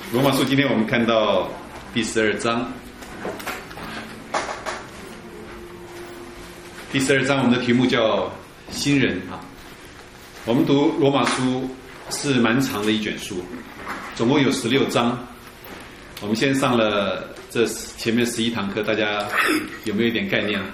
罗马书今天我们看到第12章。第12章我们的题目叫新人啊。我们读罗马书是蛮长的一卷书，总共有16章。我们先上了这前面11堂课，大家有没有一点概念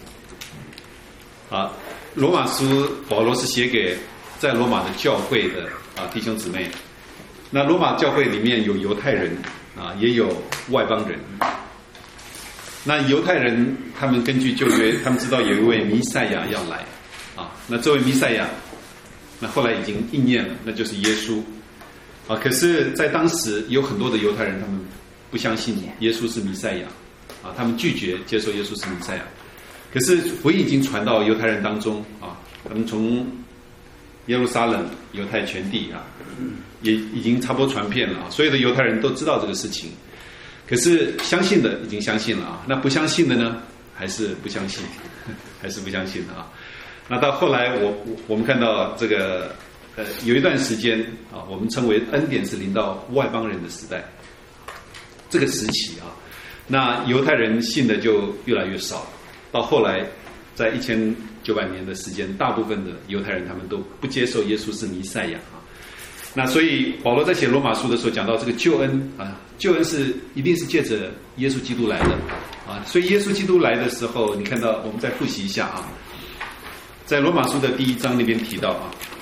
啊？罗马书保罗是写给在罗马的教会的弟兄姊妹。那罗马教会里面有犹太人也有外邦人。那犹太人他们根据旧约，他们知道有一位弥赛亚要来那这位弥赛亚，那后来已经应验了，那就是耶稣可是在当时有很多的犹太人，他们不相信耶稣是弥赛亚他们拒绝接受耶稣是弥赛亚。可是福音已经传到犹太人当中他们从耶路撒冷犹太全地也已经差不多传遍了所有的犹太人都知道这个事情。可是相信的已经相信了那不相信的呢，还是不相信，还是不相信的那到后来我们看到这个有一段时间我们称为恩典是临到外邦人的时代，这个时期那犹太人信的就越来越少，到后来在1900年的时间，大部分的犹太人他们都不接受耶稣是弥赛亚那所以保罗在写罗马书的时候讲到这个救恩救恩是一定是借着耶稣基督来的所以耶稣基督来的时候，你看到我们再复习一下在罗马书的第1章那边提到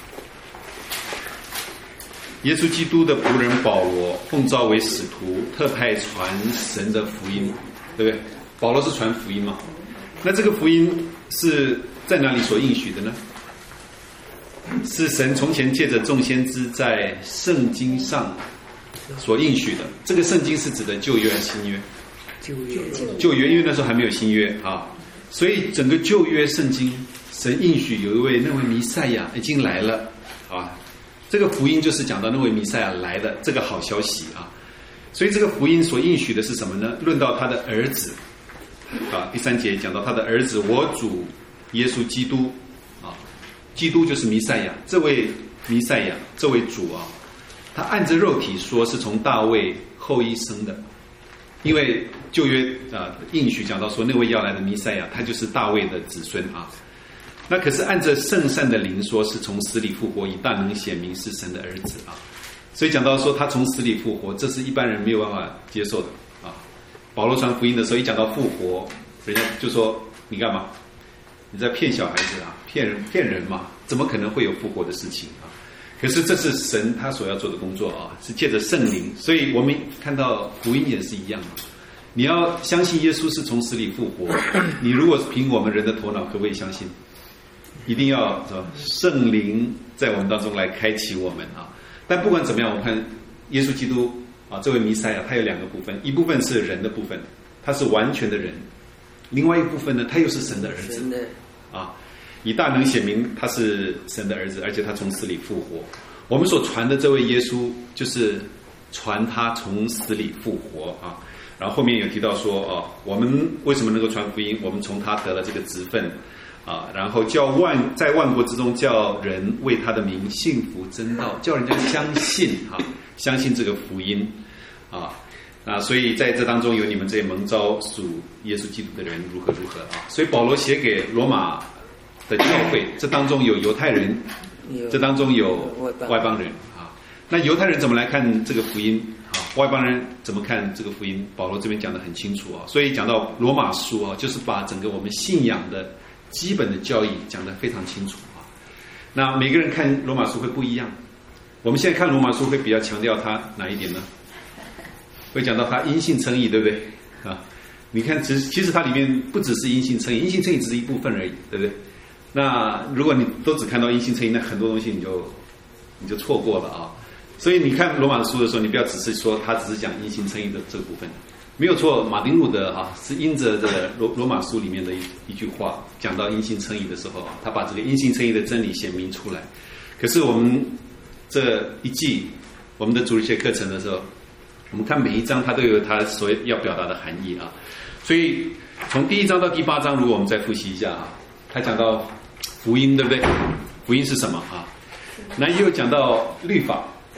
耶稣基督的仆人保罗奉召为使徒，特派传神的福音，对不对？保罗是传福音嘛？那这个福音是在哪里所应许的呢？是神从前借着众先知在圣经上所应许的。这个圣经是指的旧约还是新约？旧约，因为那时候还没有新约所以整个旧约圣经，神应许有一位那位弥赛亚已经来了这个福音就是讲到那位弥赛亚来的这个好消息所以这个福音所应许的是什么呢？论到他的儿子第3节讲到他的儿子，我主耶稣基督基督就是弥赛亚，这位弥赛亚，这位主他按着肉体说是从大卫后裔生的，因为旧约应许讲到说那位要来的弥赛亚，他就是大卫的子孙那可是按着圣善的灵说是从死里复活，以大能显明是神的儿子所以讲到说他从死里复活，这是一般人没有办法接受的保罗传福音的时候一讲到复活，人家就说你干嘛？你在骗小孩子骗人嘛？怎么可能会有复活的事情可是这是神他所要做的工作是借着圣灵。所以我们看到福音也是一样你要相信耶稣是从死里复活，你如果凭我们人的头脑可不可以相信？一定要圣灵在我们当中来开启我们但不管怎么样，我们看耶稣基督这位弥赛亚，他有2个部分，一部分是人的部分，他是完全的人；另外一部分呢，他又是神的儿子以大能显明他是神的儿子，而且他从死里复活。我们所传的这位耶稣，就是传他从死里复活然后后面有提到说我们为什么能够传福音？我们从他得了这个职分然后在万国之中叫人为他的名信服真道，叫人家相信相信这个福音所以在这当中有你们这些蒙召属耶稣基督的人如何所以保罗写给罗马的教会，这当中有犹太人，这当中有外邦人那犹太人怎么来看这个福音外邦人怎么看这个福音？保罗这边讲得很清楚所以讲到罗马书就是把整个我们信仰的基本的教义讲得非常清楚那每个人看罗马书会不一样。我们现在看罗马书会比较强调它哪一点呢？会讲到它因信称义，对不对你看其实它里面不只是因信称义，因信称义只是一部分而已，对不对？那如果你都只看到因信称义，那很多东西你就错过了所以你看罗马书的时候，你不要只是说它只是讲因信称义的这个部分，没有错。马丁路德是因着这个罗马书里面的一句话讲到因信称义的时候他把这个因信称义的真理显明出来。可是我们这一季我们的主日学课程的时候，我们看每一章它都有它所要表达的含义所以从第1章到第8章，如果我们再复习一下他讲到福音，对不对？福音是什么那也有讲到律法，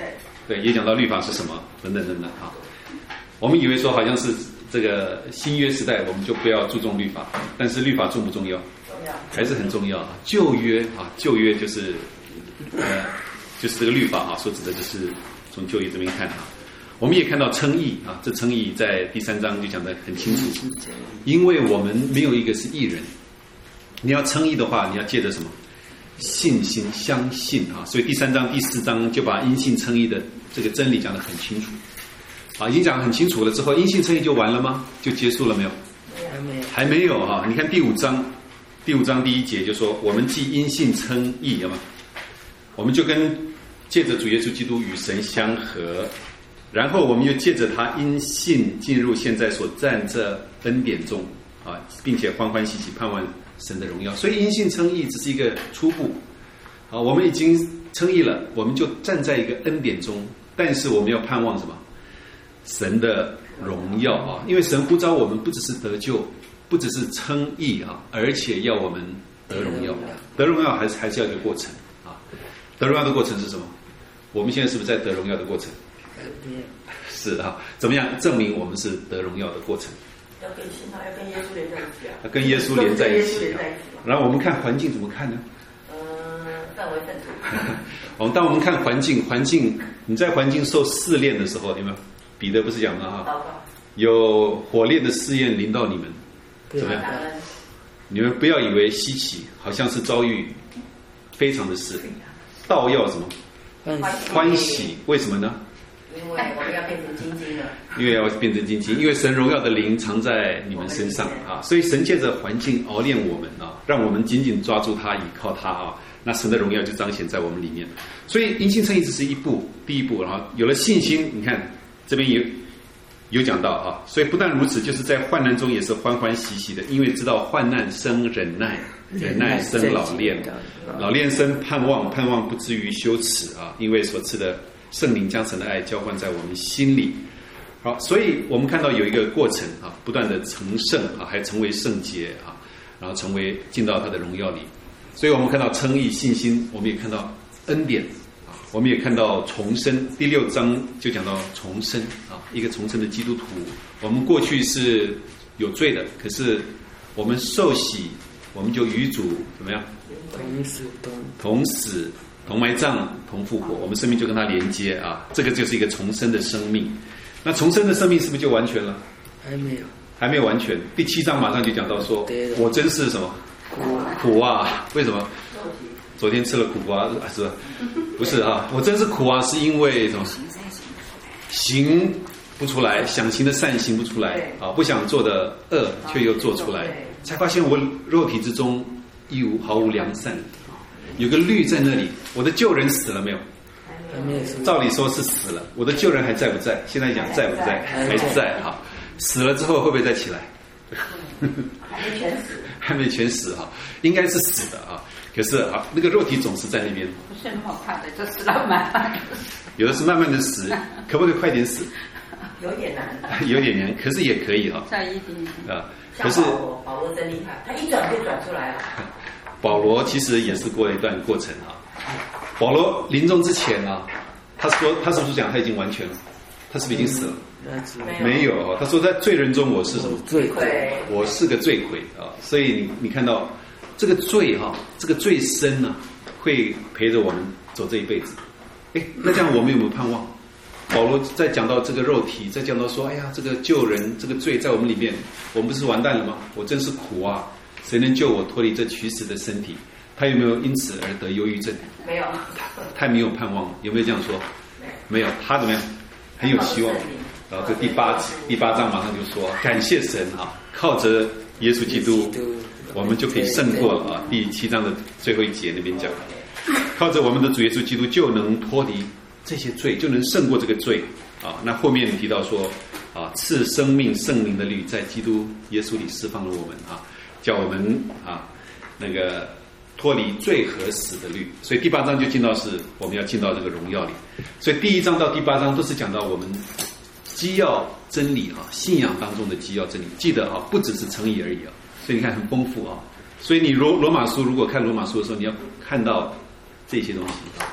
对，也讲到律法是什么等等等等啊。我们以为说好像是这个新约时代我们就不要注重律法，但是律法重不重要？重要，还是很重要啊。旧约就是就是这个律法啊，说指的就是从旧约这边看啊。我们也看到称义啊，这称义在第3章就讲得很清楚，因为我们没有一个是义人，你要称义的话，你要借着什么？信心，相信啊。所以第3章、第4章就把因信称义的这个真理讲得很清楚啊，已经讲得很清楚了之后，因信称义就完了吗？就结束了没有？还没有啊。你看第5章第1节就说，我们既因信称义，有吗？我们就跟借着主耶稣基督与神相合，然后我们又借着他因信进入现在所站这恩典中啊，并且欢欢喜喜盼望神的荣耀。所以因信称义只是一个初步啊，我们已经称义了，我们就站在一个恩典中，但是我们要盼望什么？神的荣耀啊！因为神呼召我们不只是得救，不只是称义啊，而且要我们得荣耀。得荣耀还是要一个过程啊。得荣耀的过程是什么？我们现在是不是在得荣耀的过程？是啊。怎么样证明我们是得荣耀的过程？ 要跟耶稣连在一起啊。 要跟耶稣连在一起啊。然后我们看环境怎么看呢？ 范围分组。 当我们看环境，你在环境受试炼的时候，有没有？彼得不是讲了哈？有火炼的试验临到你们，怎么样？你们不要以为稀奇，好像是遭遇非常的事，倒要什么？欢喜。为什么呢？ 因为我们要变成金晶了。 因为要变成金晶，因为神荣耀的灵藏在你们身上啊，所以神借着环境熬炼我们啊，让我们紧紧抓住他，倚靠他啊，那神的荣耀就彰显在我们里面。所以因信称义只是第一步，然后有了信心，你看这边有讲到啊，所以不但如此，就是在患难中也是欢欢喜喜的，因为知道患难生忍耐，忍耐生老练，老练生盼望，盼望不至于羞耻啊，因为所赐的圣灵将神的爱浇灌在我们心里。好，所以我们看到有一个过程啊，不断的成圣啊，还成为圣洁啊，然后成为进到他的荣耀里。所以我们看到称义、信心，我们也看到恩典啊，我们也看到重生。第6章就讲到重生啊，一个重生的基督徒。我们过去是有罪的，可是我们受洗，我们就与主怎么样？同死、同埋葬、同复活，我们生命就跟他连接啊，这个就是一个重生的生命。那重生的生命是不是就完全了？还没有完全。第7章马上就讲到说，我真是什么苦啊？为什么？昨天吃了苦瓜是吧？不是啊，我真是苦啊，是因为什么？行不出来，想行的善行不出来啊，不想做的恶却又做出来，才发现我肉体之中毫无良善，有个律在那里。我的旧人死了没有？照理说是死了，我的旧人还在不在？现在讲在不在？还在哈。死了之后会不会再起来？ 还没全死。 还没全死哈，应该是死的啊。可是啊，那个肉体总是在那边。 不是很好看的，就死了慢慢的。 有的是慢慢的死，可不可以快点死？ 有点难。 有点难，可是也可以哈。 在一滴啊，可是保罗真厉害，他一转就转出来了。 保罗其实也是过了一段过程啊。保罗临终之前啊，他说他是不是讲他已经完全了？他是不是已经死了？没有，他说在罪人中我是什么？ 罪魁， 我是个罪魁啊。所以你看到这个罪哈，这个罪深啊，会陪着我们走这一辈子。那这样我们有没有盼望？保罗在讲到这个肉体，在讲到说，哎呀，这个救人，这个罪在我们里面，我们不是完蛋了吗？我真是苦啊！谁能救我脱离这取死的身体？他有没有因此而得忧郁症？ 没有， 太没有盼望了。有没有这样说？没有，他怎么样？很有希望。然后这第八章马上就说，感谢神啊，靠着耶稣基督，我们就可以胜过了啊。第7章的最后一节那边讲，靠着我们的主耶稣基督就能脱离这些罪，就能胜过这个罪啊。那后面提到说啊，赐生命圣灵的律在基督耶稣里释放了我们啊，叫我们啊那个脱离罪和死的律。所以第8章就进到是我们要进到这个荣耀里。所以第1章到第8章都是讲到我们基要真理啊，信仰当中的基要真理。记得啊，不只是称义而已啊。所以你看很丰富啊。所以你罗马书如果看罗马书的时候，你要看到这些东西。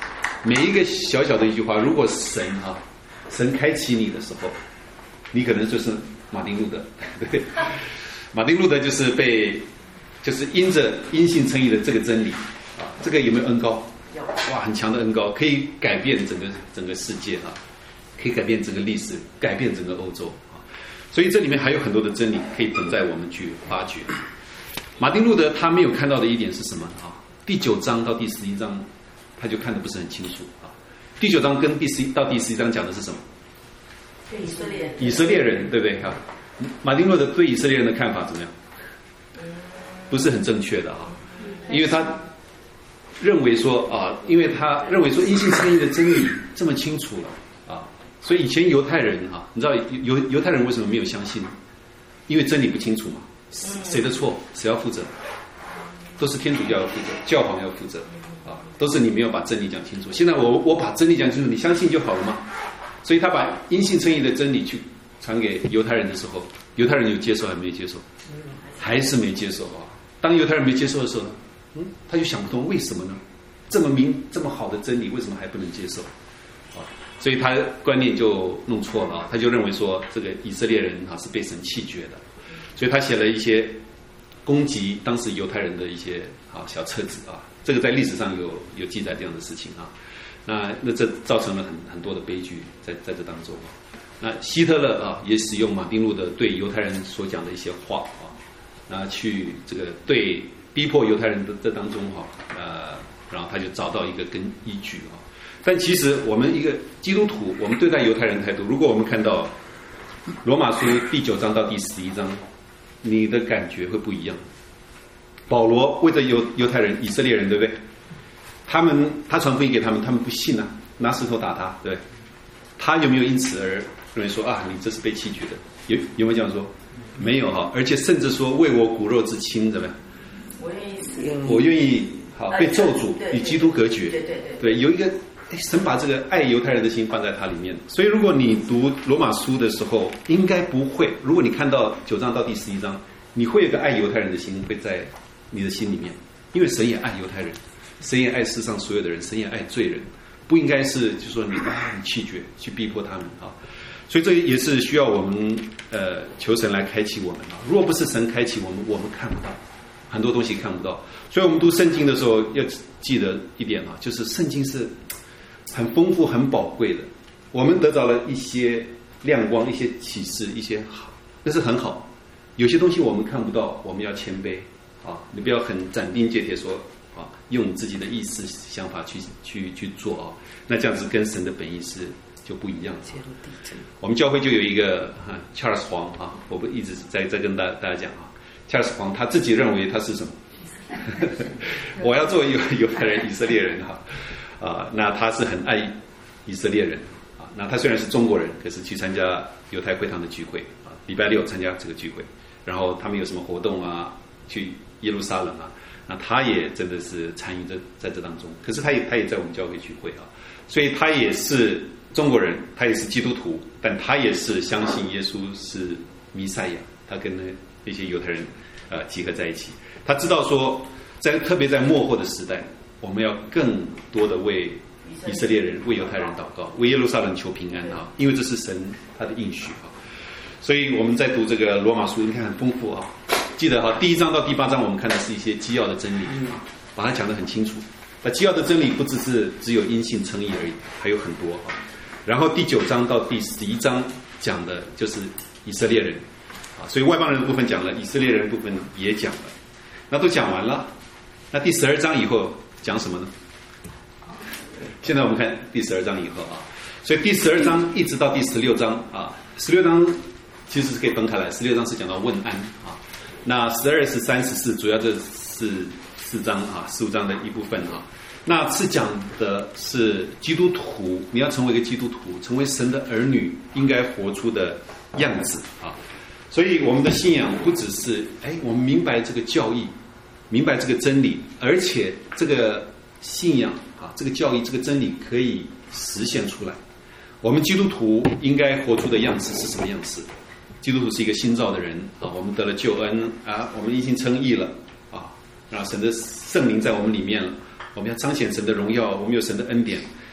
每一个小小的一句话，如果神开启你的时候，你可能就是马丁路德，对不对？马丁路德就是因着因信称义的这个真理啊，这个有没有恩膏？ 有， 哇，很强的恩膏，可以改变整个世界啊，可以改变整个历史，改变整个欧洲啊。所以这里面还有很多的真理可以等待我们去发掘。马丁路德他没有看到的一点是什么啊？第9章到第11章，他就看得不是很清楚啊。第9章跟第11章讲的是什么？以色列人，对不对啊？马丁路德对以色列人的看法怎么样？不是很正确的啊，因为他认为说因为他认为说因信称义的真理这么清楚了啊，所以以前犹太人你知道犹太人为什么没有相信？因为真理不清楚嘛，谁的错谁要负责？都是天主教要负责，教皇要负责啊，都是你没有把真理讲清楚。现在我把真理讲清楚，你相信就好了嘛。所以他把因信称义的真理去传给犹太人的时候，犹太人有接受还没有接受？还是没接受啊。当犹太人没接受的时候呢，他就想不通为什么呢？这么好的真理为什么还不能接受啊？所以他观念就弄错了啊，他就认为说这个以色列人是被神弃绝的，所以他写了一些攻击当时犹太人的一些小册子啊，这个在历史上有记载这样的事情啊。那这造成了很多的悲剧在这当中啊。那希特勒也使用马丁路德对犹太人所讲的一些话去这个对逼迫犹太人的这当中然后他就找到一个根依据啊。但其实我们一个基督徒，我们对待犹太人的态度，如果我们看到罗马书第9章到第11章，你的感觉会不一样。保罗为着犹太人、以色列人，对不对？他传福音给他们不信啊，拿石头打他，对不对？他有没有因此而认为说你这是被弃绝的？有没有这样说？没有哈，而且甚至说为我骨肉之亲，怎么样？我愿意被咒诅与基督隔绝。对，有一个神把这个爱犹太人的心放在他里面，所以如果你读罗马书的时候，应该不会。如果你看到9章到第11章，你会有个爱犹太人的心会在你的心里面，因为神也爱犹太人，神也爱世上所有的人，神也爱罪人，不应该是就说你弃绝去逼迫他们啊。所以这也是需要我们求神来开启我们啊。如果不是神开启我们看不到很多东西，看不到。所以我们读圣经的时候要记得一点就是圣经是很丰富很宝贵的，我们得到了一些亮光，一些启示，一些好，那是很好。有些东西我们看不到，我们要谦卑你不要很斩钉截铁说用你自己的意识想法去做那这样子跟神的本意是就不一样。我们教会就有一个Charles 黄我不一直在跟大家讲Charles 黄他自己认为他是什么？我要做犹太人、以色列人那他是很爱以色列人那他虽然是中国人，可是去参加犹太会堂的聚会礼拜6参加这个聚会，然后他们有什么活动去耶路撒冷那他也真的是参与在这当中。可是他也在我们教会聚会所以他也是中国人，他也是基督徒，但他也是相信耶稣是弥赛亚，他跟那些犹太人集合在一起。他知道说特别在末后的时代，我们要更多的为以色列人、为犹太人祷告，为耶路撒冷求平安因为这是神他的应许所以我们在读这个罗马书，你看很丰富记得第1章到第8章我们看的是一些基要的真理把它讲得很清楚。那基要的真理不只有因信称义而已，还有很多然后第9章到第11章讲的就是以色列人所以外邦人的部分讲了，以色列人的部分也讲了，那都讲完了。那第12章以后讲什么呢？现在我们看第12章以后所以第12章一直到第16章16章其实是可以分开来，16章是讲到问安那12、13、14主要这是4章15章的一部分那是讲的是基督徒，你要成为一个基督徒，成为神的儿女应该活出的样子所以我们的信仰不只是我们明白这个教义，明白这个真理，而且这个信仰这个教义，这个真理可以实现出来。我们基督徒应该活出的样式是什么样式？基督徒是一个新造的人我们得了救恩我们因信称义了然后神的圣灵在我们里面了，我们要彰显神的荣耀，我们有神的恩典，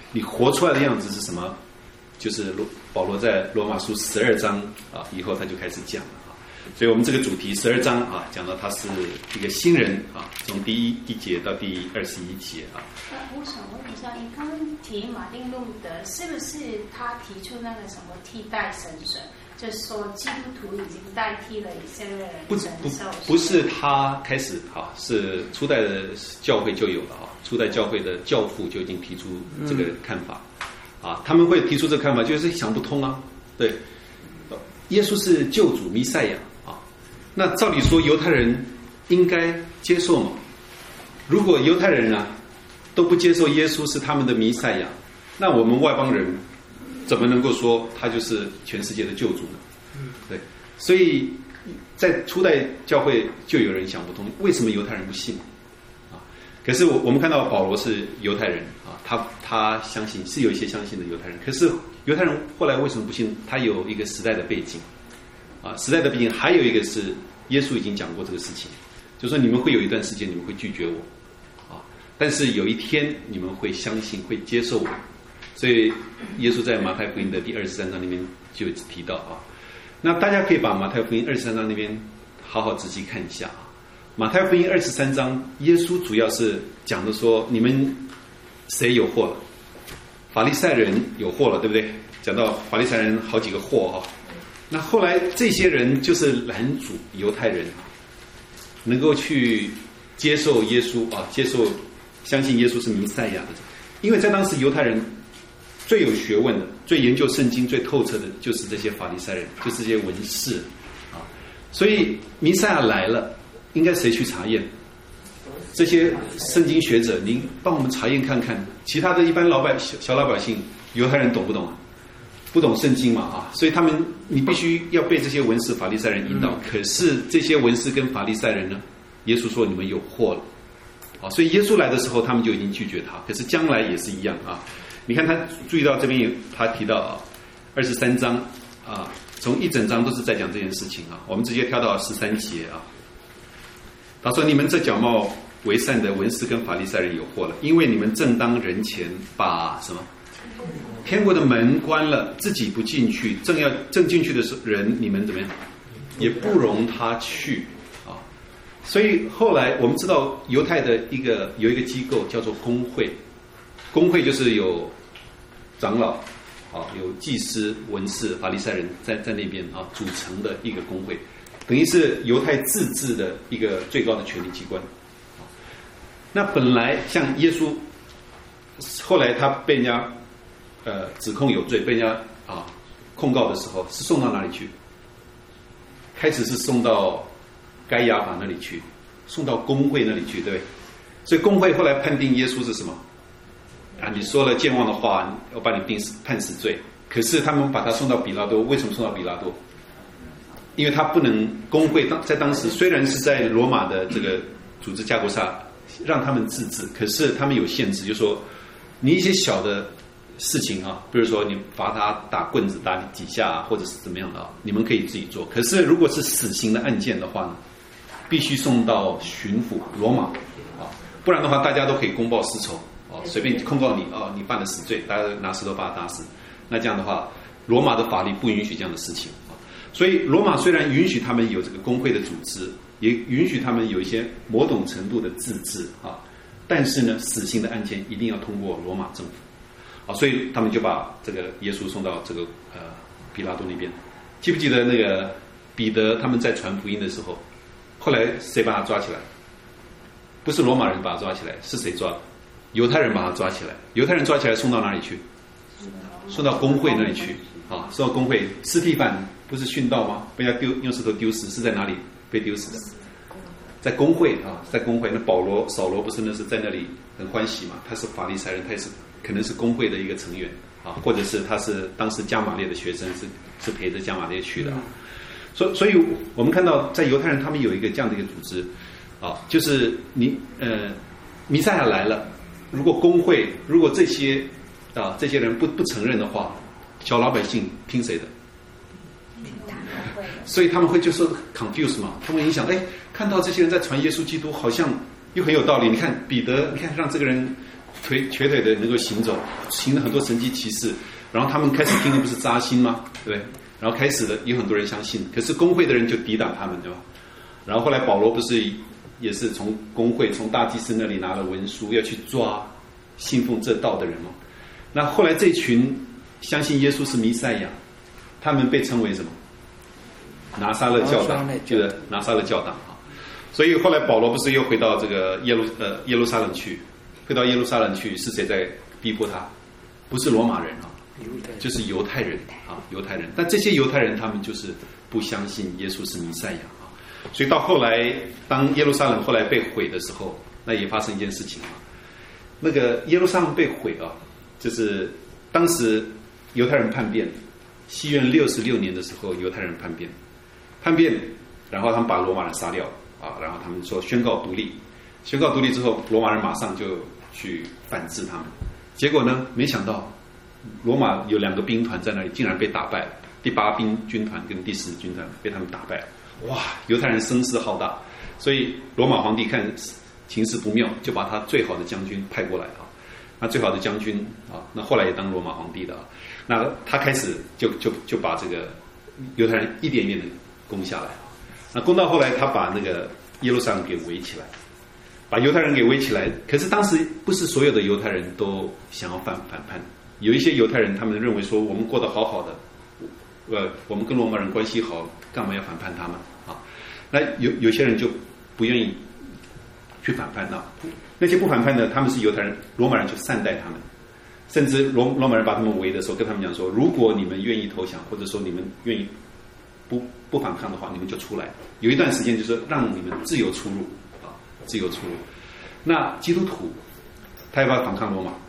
你活出来的样子是什么？就是保罗在罗马书12章啊以后他就开始讲了啊。所以我们这个主题12章啊，讲到他是一个新人啊，从第1节到第21节啊。 我想问一下，你刚刚提马丁路德，是不是他提出那个什么替代神学？就是说，基督徒已经代替了以色列人不是他开始啊，是初代的教会就有了啊，初代教会的教父就已经提出这个看法啊，他们会提出这个看法，就是想不通啊，对，耶稣是救主弥赛亚啊，那照理说犹太人应该接受嘛，如果犹太人啊都不接受耶稣是他们的弥赛亚，那我们外邦人怎么能够说他就是全世界的救主呢？对，所以在初代教会就有人想不通，为什么犹太人不信啊？可是我们看到保罗是犹太人啊，他相信，是有一些相信的犹太人。可是犹太人后来为什么不信？他有一个时代的背景啊，时代的背景还有一个是耶稣已经讲过这个事情，就是说你们会有一段时间你们会拒绝我啊，但是有一天你们会相信，会接受我。所以耶稣在马太福音的第23章里面就提到啊，那大家可以把马太福音23章那边好好仔细看一下啊。马太福音23章，耶稣主要是讲的说，你们谁有祸了？法利赛人有祸了，对不对？讲到法利赛人好几个祸啊。那后来这些人就是拦阻犹太人能够去接受耶稣啊，相信耶稣是弥赛亚的，因为在当时犹太人最有学问的、最研究圣经最透彻的，就是这些法利赛人，就是这些文士啊。所以弥赛亚来了，应该谁去查验？这些圣经学者，您帮我们查验看看。其他的一般小老百姓，犹太人懂不懂啊？不懂圣经嘛啊，所以你必须要被这些文士、法利赛人引导。可是这些文士跟法利赛人呢，耶稣说你们有祸了啊，所以耶稣来的时候，他们就已经拒绝他。可是将来也是一样啊。你看他注意到这边他提到啊，23章啊，从一整章都是在讲这件事情啊。我们直接跳到13节啊。他说：“你们这假冒为善的文士跟法利赛人有祸了，因为你们正当人前把什么天国的门关了，自己不进去，正进去的人，你们怎么样？也不容他去啊。所以后来我们知道犹太的有一个机构叫做公会，公会就是有长老啊，有祭司、文士、法利赛人在那边啊组成的一个公会，等于是犹太自治的一个最高的权力机关。那本来像耶稣，后来他被人家指控有罪，被人家控告的时候，是送到哪里去？开始是送到该亚法那里去，送到公会那里去，对不对？所以公会后来判定耶稣是什么？啊，你说了健忘的话，要把你判死罪。可是他们把他送到比拉多，为什么送到比拉多？因为他不能，公会在当时虽然是在罗马的这个组织架构下让他们自治，可是他们有限制，就是说你一些小的事情啊，比如说你罚他打棍子打你几下，或者是怎么样的啊，你们可以自己做。可是如果是死刑的案件的话呢，必须送到巡抚罗马啊，不然的话大家都可以公报私仇。随便控告你你犯了死罪，大家拿石头把他打死。那这样的话，罗马的法律不允许这样的事情啊。所以罗马虽然允许他们有这个公会的组织，也允许他们有一些某种程度的自治啊，但是呢，死刑的案件一定要通过罗马政府啊，所以他们就把这个耶稣送到这个比拉多那边。记不记得那个彼得他们在传福音的时候，后来谁把他抓起来？不是罗马人把他抓起来，是谁抓的？犹太人把他抓起来，犹太人抓起来送到哪里去？送到公会那里去啊！送到公会，司提反不是殉道吗？被人家用石头丢死，是在哪里被丢死的？在公会啊，在公会。那扫罗不是那是在那里很欢喜嘛？他是法利赛人，他也是可能是公会的一个成员啊，或者是他是当时加玛列的学生，是陪着加玛列去的啊。所以我们看到在犹太人他们有一个这样的一个组织啊，就是弥赛亚来了。如果公会，如果这些人不承认的话，小老百姓听谁的？所以他们会就是 confuse 嘛，他们影响，看到这些人在传耶稣基督，好像又很有道理。你看彼得，你看让这个人瘸腿的能够行走，行了很多神迹奇事，然后他们开始听的不是扎心吗？对不对？然后开始的有很多人相信，可是公会的人就抵挡他们，对吧？然后后来保罗不是也是从公会从大祭司那里拿了文书要去抓信奉这道的人吗？那后来这群相信耶稣是弥赛亚，他们被称为什么？拿撒勒教党，就是拿撒勒教党啊。所以后来保罗不是又回到这个耶路撒冷去，回到耶路撒冷去是谁在逼迫他？不是罗马人啊，就是犹太人啊，犹太人。但这些犹太人他们就是不相信耶稣是弥赛亚啊。所以到后来，当耶路撒冷后来被毁的时候，那也发生一件事情啊。那个耶路撒冷被毁啊，就是当时犹太人叛变，西元66年的时候，犹太人叛变，然后他们把罗马人杀掉啊，然后他们说宣告独立之后，罗马人马上就去反制他们，结果呢，没想到罗马有2个兵团在那里，竟然被打败，第8兵军团跟第10军团被他们打败了。哇，犹太人声势浩大，所以罗马皇帝看情势不妙，就把他最好的将军派过来啊。那最好的将军啊，那后来也当罗马皇帝的啊。那他开始就把这个犹太人一点一点的攻下来啊。那攻到后来，他把那个耶路撒冷给围起来，把犹太人给围起来。可是当时不是所有的犹太人都想要反叛，有一些犹太人他们认为说，我们过得好好的。我们跟罗马人关系好，干嘛要反叛他们啊？那有些人就不愿意去反叛啊。那些不反叛的，他们是犹太人，罗马人就善待他们，甚至罗马人把他们围的时候，跟他们讲说，如果你们愿意投降，或者说你们愿意不反抗的话，你们就出来。有一段时间就是让你们自由出入啊，自由出入。那基督徒他要不要反抗罗马？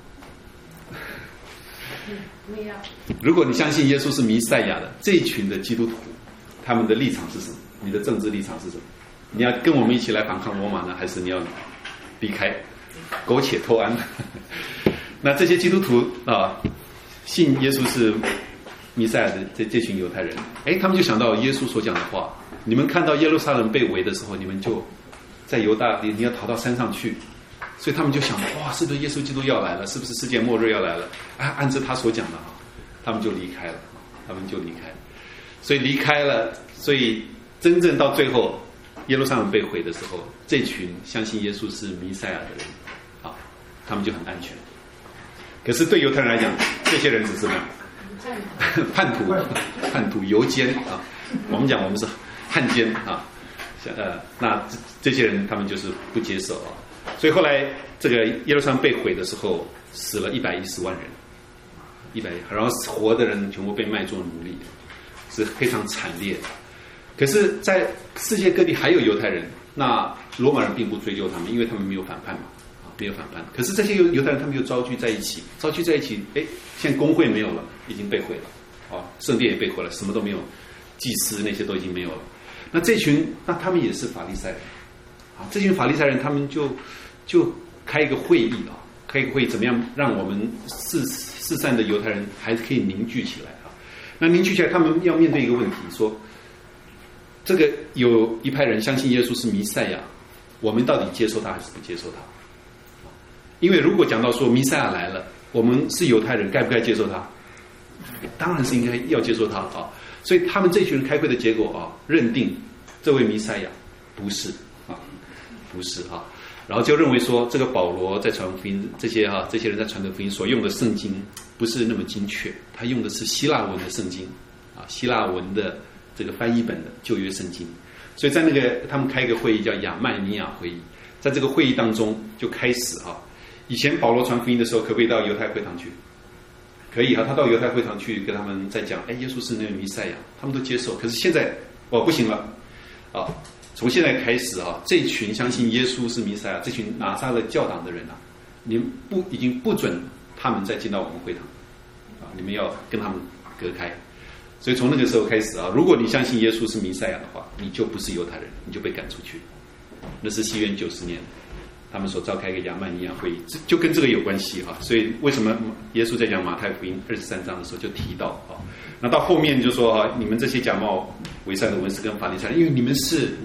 不要。 如果你相信耶稣是弥赛亚的，这一群的基督徒，他们的立场是什么？你的政治立场是什么？你要跟我们一起来反抗罗马呢，还是你要离开，苟且偷安？那这些基督徒啊，信耶稣是弥赛亚的这群犹太人，他们就想到耶稣所讲的话：你们看到耶路撒冷被围的时候，你们就在犹大，你要逃到山上去。所以他们就想，哇，是不是耶稣基督要来了？是不是世界末日要来了？按照他所讲的，他们就离开了，所以离开了，所以真正到最后，耶路撒冷被毁的时候，这群相信耶稣是弥赛亚的人，啊，他们就很安全。可是对犹太人来讲，这些人只是叛徒、游监啊。我们讲我们是汉奸啊，那这些人他们就是不接受啊。所以后来这个耶路撒冷被毁的时候，死了110万人，110，然后活的人全部被卖作奴隶，是非常惨烈的。可是，在世界各地还有犹太人，那罗马人并不追究他们，因为他们没有反叛嘛，没有反叛。可是这些犹太人他们又遭聚在一起，现在公会没有了，已经被毁了，圣殿也被毁了，什么都没有，祭司那些都已经没有了。那他们也是法利赛人。这群法利赛人他们就开一个会议啊，怎么样让我们四散的犹太人还可以凝聚起来啊？那凝聚起来，他们要面对一个问题，说这个有一派人相信耶稣是弥赛亚，我们到底接受他还是不接受他？因为如果讲到说弥赛亚来了，我们是犹太人，该不该接受他？当然是应该要接受他啊！所以他们这群人开会的结果啊，认定这位弥赛亚不是啊，然后就认为说这个保罗在传福音，这些人在传的福音所用的圣经不是那么精确，他用的是希腊文的圣经啊，希腊文的这个翻译本的旧约圣经。所以在那个他们开一个会议叫亚麦尼亚会议，在这个会议当中就开始以前保罗传福音的时候可不可以到犹太会堂去？可以啊，他到犹太会堂去跟他们在讲，耶稣是那个弥赛亚，他们都接受。可是现在不行了啊！从现在开始这群相信耶稣是弥赛亚，这群拿撒勒教党的人你们已经不准他们再进到我们会堂你们要跟他们隔开。所以从那个时候开始如果你相信耶稣是弥赛亚的话，你就不是犹太人，你就被赶出去。那是西元90年他们所召开一个亚曼尼亚会议，就跟这个有关系所以为什么耶稣在讲马太福音23章的时候就提到那到后面就说你们这些假冒伪善的文士跟法利赛人，因为你们是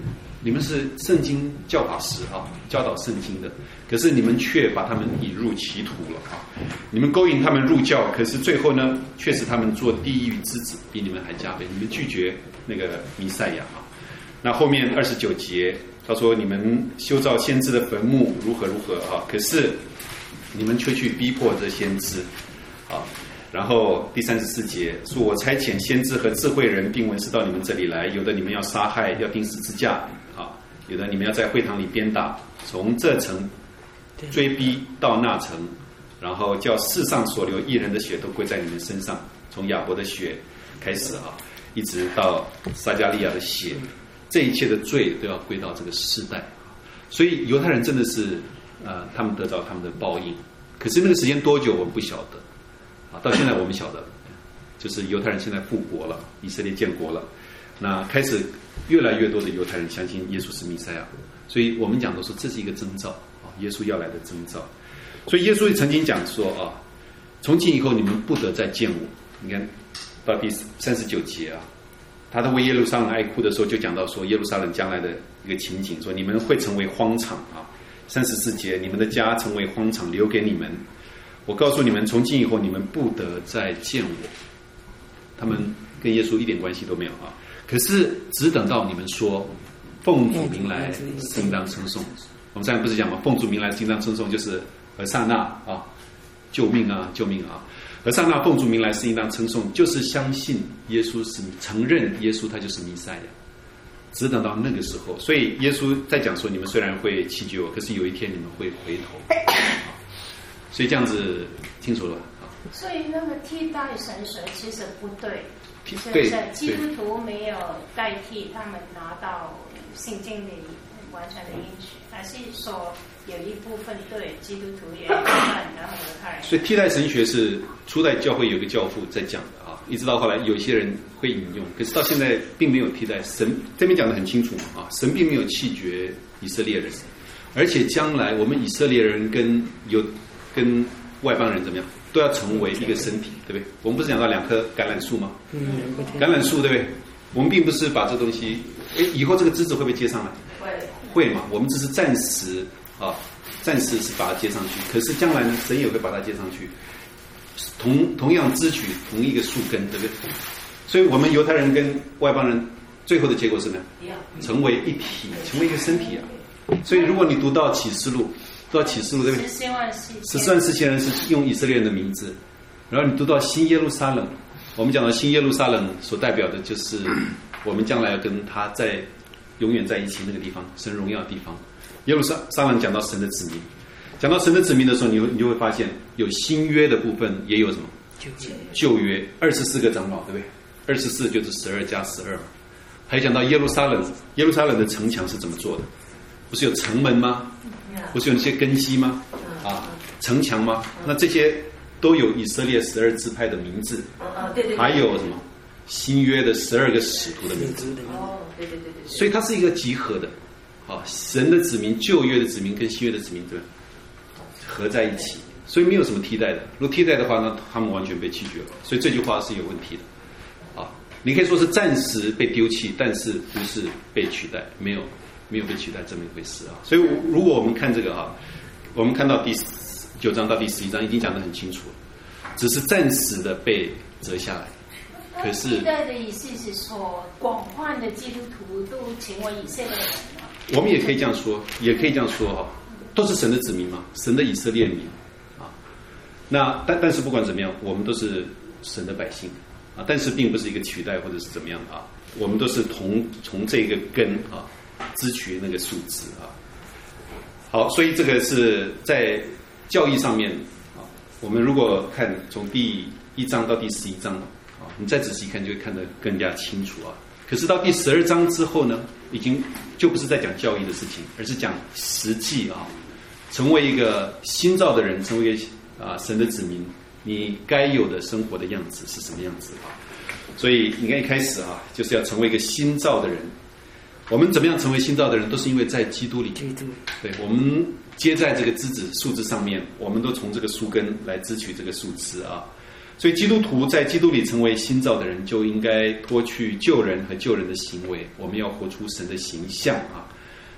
你们是圣经教法师啊，教导圣经的，可是你们却把他们引入歧途了啊！你们勾引他们入教，可是最后呢，却使他们做地狱之子，比你们还加倍。你们拒绝那个弥赛亚啊。那后面29节他说：“你们修造先知的坟墓，如何如何啊！可是你们却去逼迫这先知啊。”然后第34节说：“我差遣先知和智慧人并文士到你们这里来，有的你们要杀害，要钉十字架啊；有的你们要在会堂里鞭打，从这城追逼到那城，然后叫世上所流义人的血都归在你们身上，从亚伯的血开始啊，一直到撒迦利亚的血。”这一切的罪都要归到这个世代，所以犹太人真的是他们得到他们的报应。可是那个时间多久我们不晓得啊，到现在我们晓得，就是犹太人现在复国了，以色列建国了，那开始越来越多的犹太人相信耶稣是弥赛亚，所以我们讲的说这是一个征兆啊，耶稣要来的征兆。所以耶稣曾经讲说啊，从今以后你们不得再见我。你看到第39节啊。他在为耶路撒冷哀哭的时候，就讲到说耶路撒冷将来的一个情景，说你们会成为荒场啊。34节，你们的家成为荒场，留给你们。我告诉你们，从今以后你们不得再见我。他们跟耶稣一点关系都没有啊。可是只等到你们说奉主名来，应当称颂。我们上面不是讲吗？奉主名来，应当称颂，就是何塞那啊，救命啊，救命啊！而上那奉主名来是应当称颂，就是相信耶稣是承认耶稣他就是弥赛亚，只等到那个时候。所以耶稣在讲说，你们虽然会弃绝我，可是有一天你们会回头。所以这样子清楚了吧？ 所以那个替代神学其实不对， 对， 基督徒没有代替他们拿到圣经里完全的应许，还是说有一部分对基督徒也有看，然后犹太人。 所以替代神学是初代教会有个教父在讲的啊，一直到后来有一些人会引用，可是到现在并没有替代。神这边讲得很清楚啊，神并没有弃绝以色列人，而且将来我们以色列人跟外邦人怎么样，都要成为一个身体，对不对？我们不是讲到2棵橄榄树吗？橄榄树对不对？我们并不是把这东西，以后这个枝子会不会接上来？会嘛？我们只是暂时是把它接上去，可是将来呢，神也会把它接上去，同样支取同一个树根，对不对？所以我们犹太人跟外邦人最后的结果是呢，成为一体，成为一个身体啊。所以如果你读到启示录，对不对？14万4千人是用以色列人的名字，然后你读到新耶路撒冷，我们讲到新耶路撒冷所代表的就是我们将来要跟他在永远在一起那个地方，神荣耀的地方。耶路撒冷讲到神的子民，讲到神的子民的时候，你就会发现有新约的部分，也有什么旧约，24个长老，对不对？24就是12加12嘛。还讲到耶路撒冷，耶路撒冷的城墙是怎么做的？不是有城门吗？不是有那些根基吗？啊，城墙吗？那这些都有以色列12支派的名字，还有什么新约的12个使徒的名字。 对。 所以它是一个集合的，啊，神的子民、旧约的子民跟新约的子民对合在一起，所以没有什么替代的。如果替代的话，那他们完全被弃绝了。所以这句话是有问题的，啊，你可以说是暂时被丢弃，但是不是被取代，没有被取代这么一回事啊。所以如果我们看这个啊，我们看到第9章到第11章已经讲得很清楚了，只是暂时的被折下来。可是替代的意思是说，广泛的基督徒都成为以色列人吗？ 我们也可以这样说，哈，都是神的子民嘛，神的以色列民啊。那但是不管怎么样，我们都是神的百姓啊，但是并不是一个取代或者是怎么样的啊，我们都是从这个根啊支取那个树枝啊。好，所以这个是在教义上面啊，我们如果看从第1章到第11章啊，你再仔细看就会看得更加清楚啊。可是到第12章之后呢，已经就不是在讲教义的事情，而是讲实际啊，成为一个新造的人，成为一个神的子民，你该有的生活的样子是什么样子啊？所以你看一开始啊，就是要成为一个新造的人。我们怎么样成为新造的人，都是因为在基督里。对，我们接在这个树枝上面，我们都从这个树根来支取这个树枝啊。所以基督徒在基督里成为新造的人，就应该脱去旧人和旧人的行为，我们要活出神的形象啊。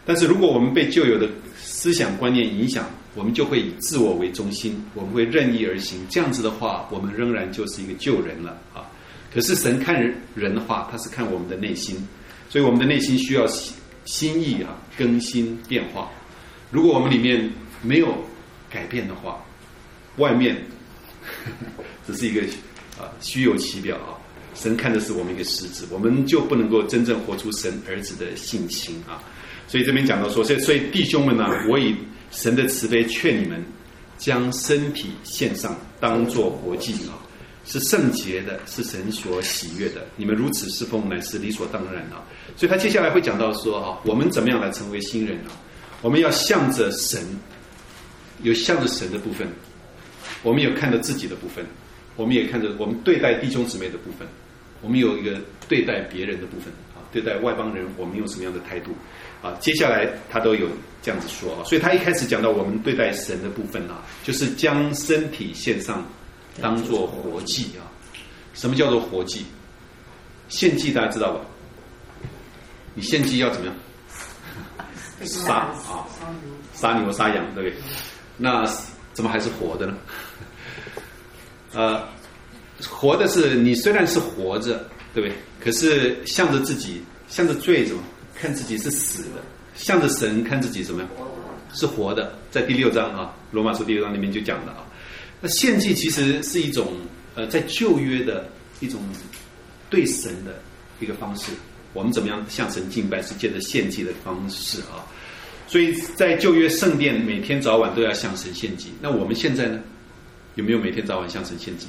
但是如果我们被旧有的思想观念影响，我们就会以自我为中心，我们会任意而行。这样子的话，我们仍然就是一个旧人了啊。可是神看人的话，他是看我们的内心，所以我们的内心需要心意啊更新变化。如果我们里面没有改变的话，外面只是一个虚有其表啊。神看的是我们一个实质，我们就不能够真正活出神儿子的性情啊。所以这边讲到说，所以弟兄们呢，我以神的慈悲劝你们，将身体献上，当作活祭啊，是圣洁的，是神所喜悦的。你们如此侍奉，乃是理所当然啊。所以他接下来会讲到说啊，我们怎么样来成为新人啊？我们要向着神，有向着神的部分，我们有看着自己的部分，我们也看着我们对待弟兄姊妹的部分，我们有一个对待别人的部分啊，对待外邦人我们用什么样的态度啊？接下来他都有这样子说啊，所以他一开始讲到我们对待神的部分啊，就是将身体献上，当作活祭啊。什么叫做活祭？献祭大家知道吧？你献祭要怎么样？杀牛杀羊，对不对？那怎么还是活的呢？活的是你虽然是活着，对不对？可是向着自己，向着罪什么？看自己是死的；向着神看自己什么样？是活的。在第6章啊，罗马书第6章里面就讲了啊。那献祭其实是一种在旧约的一种对神的一个方式。我们怎么样向神敬拜，是借着献祭的方式啊。所以在旧约圣殿每天早晚都要向神献祭。那我们现在呢？有没有每天早晚向神献祭？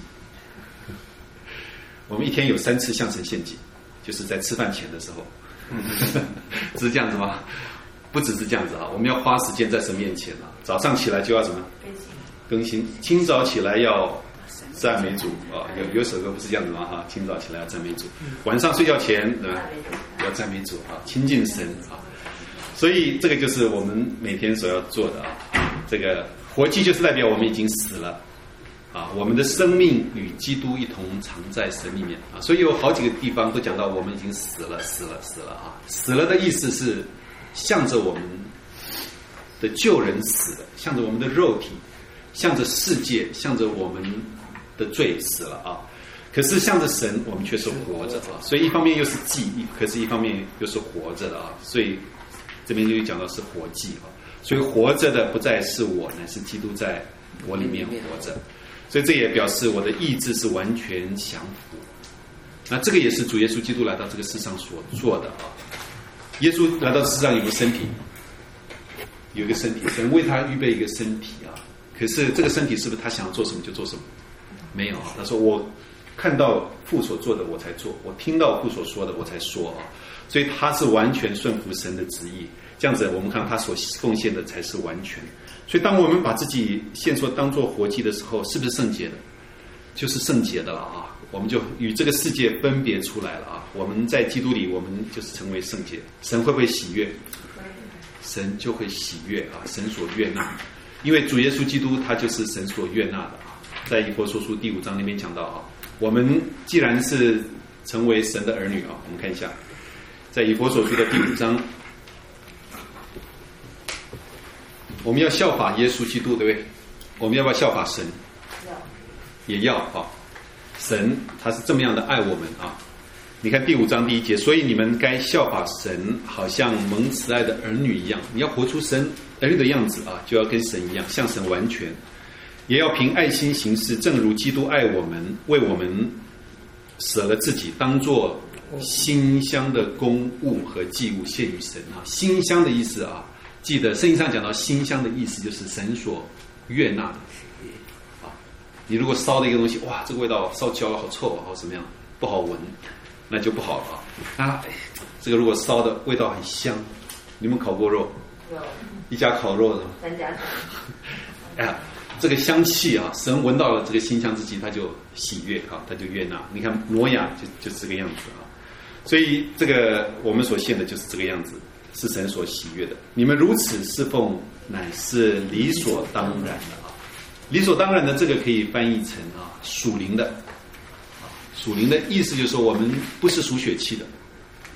我们一天有3次向神献祭，就是在吃饭前的时候。只是这样子吗？不只是这样子啊，我们要花时间在神面前啊。早上起来就要什么？更新。清早起来要赞美主啊，有首歌不是这样子吗？哈，清早起来要赞美主。晚上睡觉前要赞美主啊，亲近神啊。所以这个就是我们每天所要做的啊。这个活祭就是代表我们已经死了啊，我们的生命与基督一同藏在神里面啊。所以有好几个地方都讲到我们已经死了啊。死了的意思是向着我们的旧人死了，向着我们的肉体，向着世界，向着我们的罪死了啊。可是向着神，我们却是活着啊。所以一方面又是祭，可是一方面又是活着的啊。所以这边就讲到是活祭啊。所以活着的不再是我，乃是基督在我里面活着。所以这也表示我的意志是完全降服。那这个也是主耶稣基督来到这个世上所做的啊。耶稣来到世上有个身体，有一个身体，神为他预备一个身体啊。可是这个身体是不是他想要做什么就做什么？没有啊。他说我看到父所做的我才做，我听到父所说的我才说啊。所以他是完全顺服神的旨意。这样子我们看他所奉献的才是完全。所以当我们把自己献出当作活祭的时候，是不是圣洁的？就是圣洁的了啊。我们就与这个世界分别出来了啊。我们在基督里，我们就是成为圣洁。神会不会喜悦？神就会喜悦啊，神所悦纳。因为主耶稣基督他就是神所悦纳的啊。在以弗所书第5章那边讲到啊，我们既然是成为神的儿女啊，我们看一下，在以弗所书的第5章。我们要效法耶稣基督，对不对？我们要不要效法神？也要啊。神他是这么样的爱我们啊。你看第5章第1节，所以你们该效法神，好像蒙慈爱的儿女一样。你要活出神儿女的样子啊，就要跟神一样，向神完全。也要凭爱心行事，正如基督爱我们，为我们舍了自己，当作馨香的供物和祭物献于神啊。馨香的意思啊，记得圣经上讲到馨香的意思就是神所悦纳的啊。你如果烧的一个东西，哇，这个味道烧焦了，好臭啊，好怎么样，不好闻，那就不好了啊。这个如果烧的味道很香，你们烤过肉？有。一家烤肉的。3家。哎呀，这个香气啊，神闻到了这个馨香之气，他就喜悦啊，他就悦纳。你看挪亚就是这个样子啊。所以这个我们所献的就是这个样子。是神所喜悦的。你们如此侍奉，乃是理所当然的啊。理所当然的这个可以翻译成啊属灵的。属灵的意思就是说我们不是属血气的啊，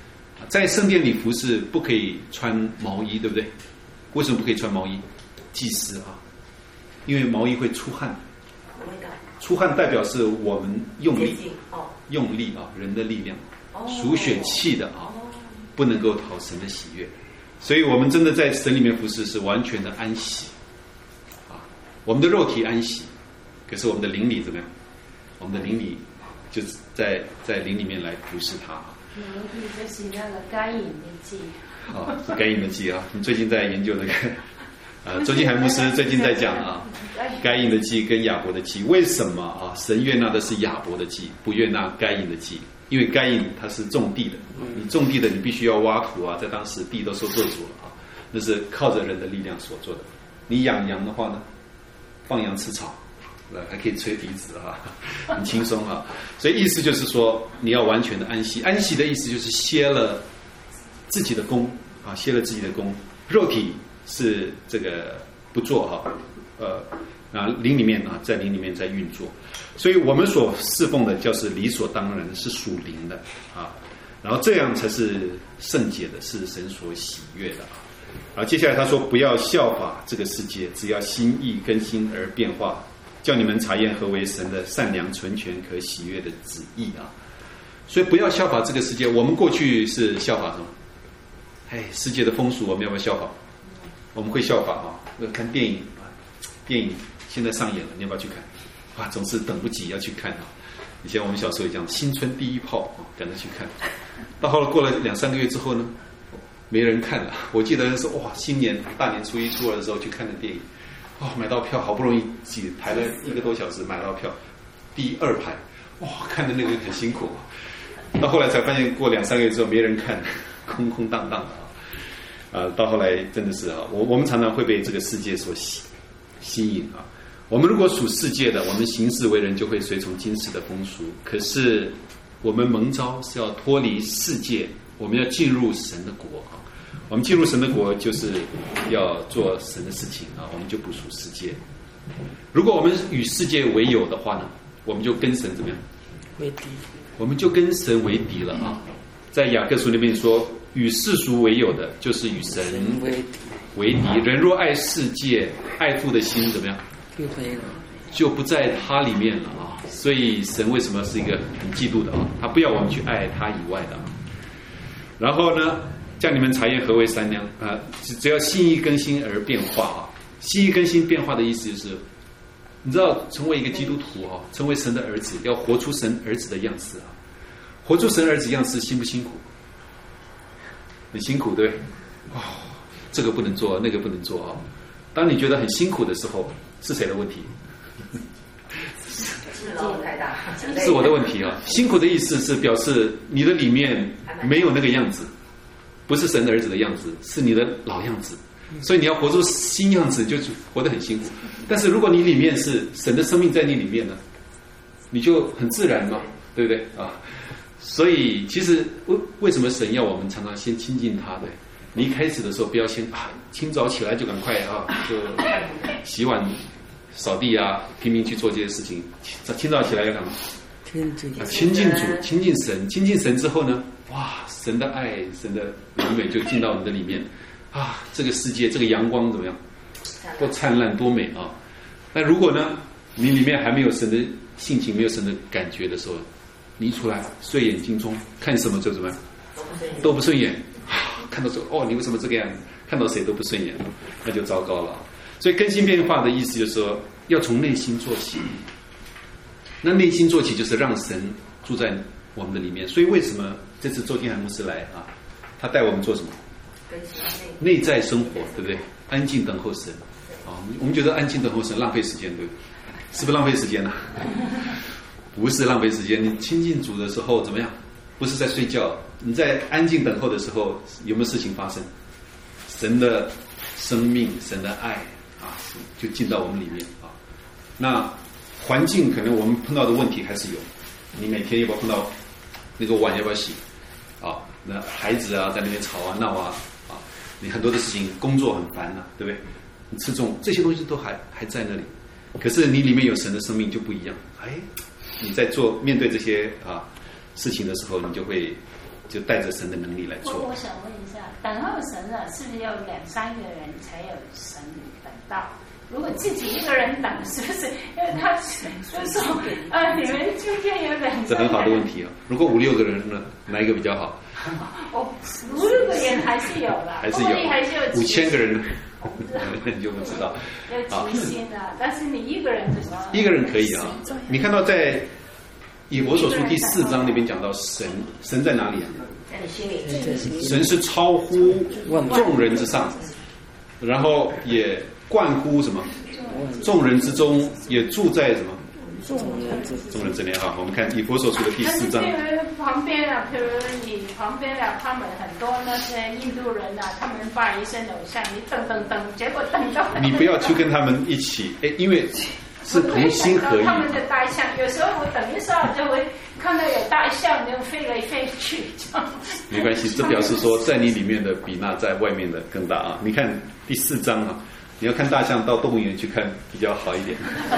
在圣殿里服侍不可以穿毛衣，对不对？为什么不可以穿毛衣？祭司啊，因为毛衣会出汗，出汗代表是我们用力，用力啊，人的力量，属血气的啊，不能够讨神的喜悦。所以我们真的在神里面服侍是完全的安息啊，我们的肉体安息，可是我们的灵里怎么样？我们的灵里就是在灵里面来服侍他。 灵里就是那个该隐的祭。 哦，是该隐的祭啊！你最近在研究那个，周金海牧师最近在讲啊，该隐的祭跟亚伯的祭，为什么啊？神悦纳的是亚伯的祭，不悦纳该隐的祭？因为该隐他是种地的，你种地的你必须要挖土啊，在当时地都受咒诅了啊，那是靠着人的力量所做的。你养羊的话呢，放羊吃草，还可以吹笛子啊，很轻松啊。所以意思就是说，你要完全的安息。安息的意思就是歇了自己的功啊，歇了自己的功，肉体是这个不做哈，那灵里面啊，在灵里面在运作，所以我们所侍奉的就是理所当然是属灵的啊，然后这样才是圣洁的，是神所喜悦的啊。接下来他说，不要效法这个世界，只要心意更新而变化，叫你们查验何为神的善良、纯全、可喜悦的旨意啊。所以不要效法这个世界。我们过去是效法什么？世界的风俗我们要不要效法？我们会效法啊，看电影啊，电影现在上演了，你要不要去看？哇，总是等不及要去看啊！以前我们小时候也这样，新春第一炮啊，赶着去看。到后来过了2-3个月之后呢，没人看了。我记得是哇，新年大年初1、初2的时候去看的电影，买到票，好不容易排了1个多小时买到票，第2排，哇，看的那个很辛苦啊。到后来才发现，过2-3个月之后没人看，空空荡荡的到后来真的是我们常常会被这个世界所吸引啊。我们如果属世界的，我们行事为人就会随从今世的风俗。可是我们蒙召是要脱离世界，我们要进入神的国啊。我们进入神的国，就是要做神的事情啊。我们就不属世界。如果我们与世界为友的话呢，我们就跟神怎么样？ 为敌。 我们就跟神为敌了啊。在雅各书那边说，与世俗为友的，就是与神为敌。人若爱世界，爱父的心怎么样？就不在他里面了啊。所以神为什么是一个很嫉妒的啊？他不要我们去爱他以外的。然后呢，叫你们查验何为善良啊，只要心意更新而变化啊。心意更新变化的意思就是，你知道，成为一个基督徒啊，成为神的儿子，要活出神儿子的样式啊。活出神儿子样式辛不辛苦？很辛苦，对不对？这个不能做，那个不能做啊。当你觉得很辛苦的时候，是谁的问题？是我的问题啊。辛苦的意思是表示你的里面没有那个样子，不是神的儿子的样子，是你的老样子。所以你要活出新样子，就是活得很辛苦。但是如果你里面是神的生命在你里面呢，你就很自然嘛，对不对啊？所以其实为什么神要我们常常先亲近他的？你一开始的时候不要先清早起来就赶快就洗碗扫地啊，拼命去做这些事情。清早起来要干嘛？亲近主，亲近神。亲近神之后呢，哇，神的爱，神的美美就进到你的里面啊！这个世界，这个阳光怎么样？多灿烂，多美啊！那如果呢，你里面还没有神的性情，没有神的感觉的时候，你一出来睡眼惺忪，看什么就怎么样，都不顺眼。看到说你为什么这个样子？看到谁都不顺眼，那就糟糕了。所以更新变化的意思就是说，要从内心做起。那内心做起就是让神住在我们的里面。所以为什么这次周金涵牧师来他带我们做什么？内在生活，对不对？安静等候神我们觉得安静等候神浪费时间，对不对？是不是浪费时间呢？不是浪费时间。你亲近主的时候怎么样？不是在睡觉，你在安静等候的时候，有没有事情发生？神的生命，神的爱就进到我们里面那环境可能我们碰到的问题还是有，你每天要不要碰到那个碗要不要洗那孩子在那边吵闹你很多的事情，工作很烦对不对？你吃重这些东西都还在那里，可是你里面有神的生命就不一样。你在面对这些事情的时候，你就会就带着神的能力来做。 我想问一下，等候神啊，是不是要2、3个人才有神等到？如果自己一个人等，是不是？因为他就说你们中间有2、3个人， 这很好的问题啊。如果5、6个人呢，哪一个比较好 ？5、6个人还是有的， 还是有5000个人，你就不知道。 有极限的，但是你一个人就是一个人可以啊。你看到在以弗所书第4章那边讲到神在哪里啊？ 在你心里。 神是超乎众人之上，然后也贯乎什么？众人之中，也住在什么？众人之内哈。我们看以弗所书的第4章。 旁边啊，比如你旁边啊，他们很多那些印度人啊，他们拜一些偶像，你等，结果等到你不要去跟他们一起，因为是同心合意。 他们的大象，有时候我等一下就会看到有大象就飞来飞去，这样。 没关系，这表示说在你里面的比那在外面的更大啊！你看第4章啊，你要看大象到动物园去看比较好一点，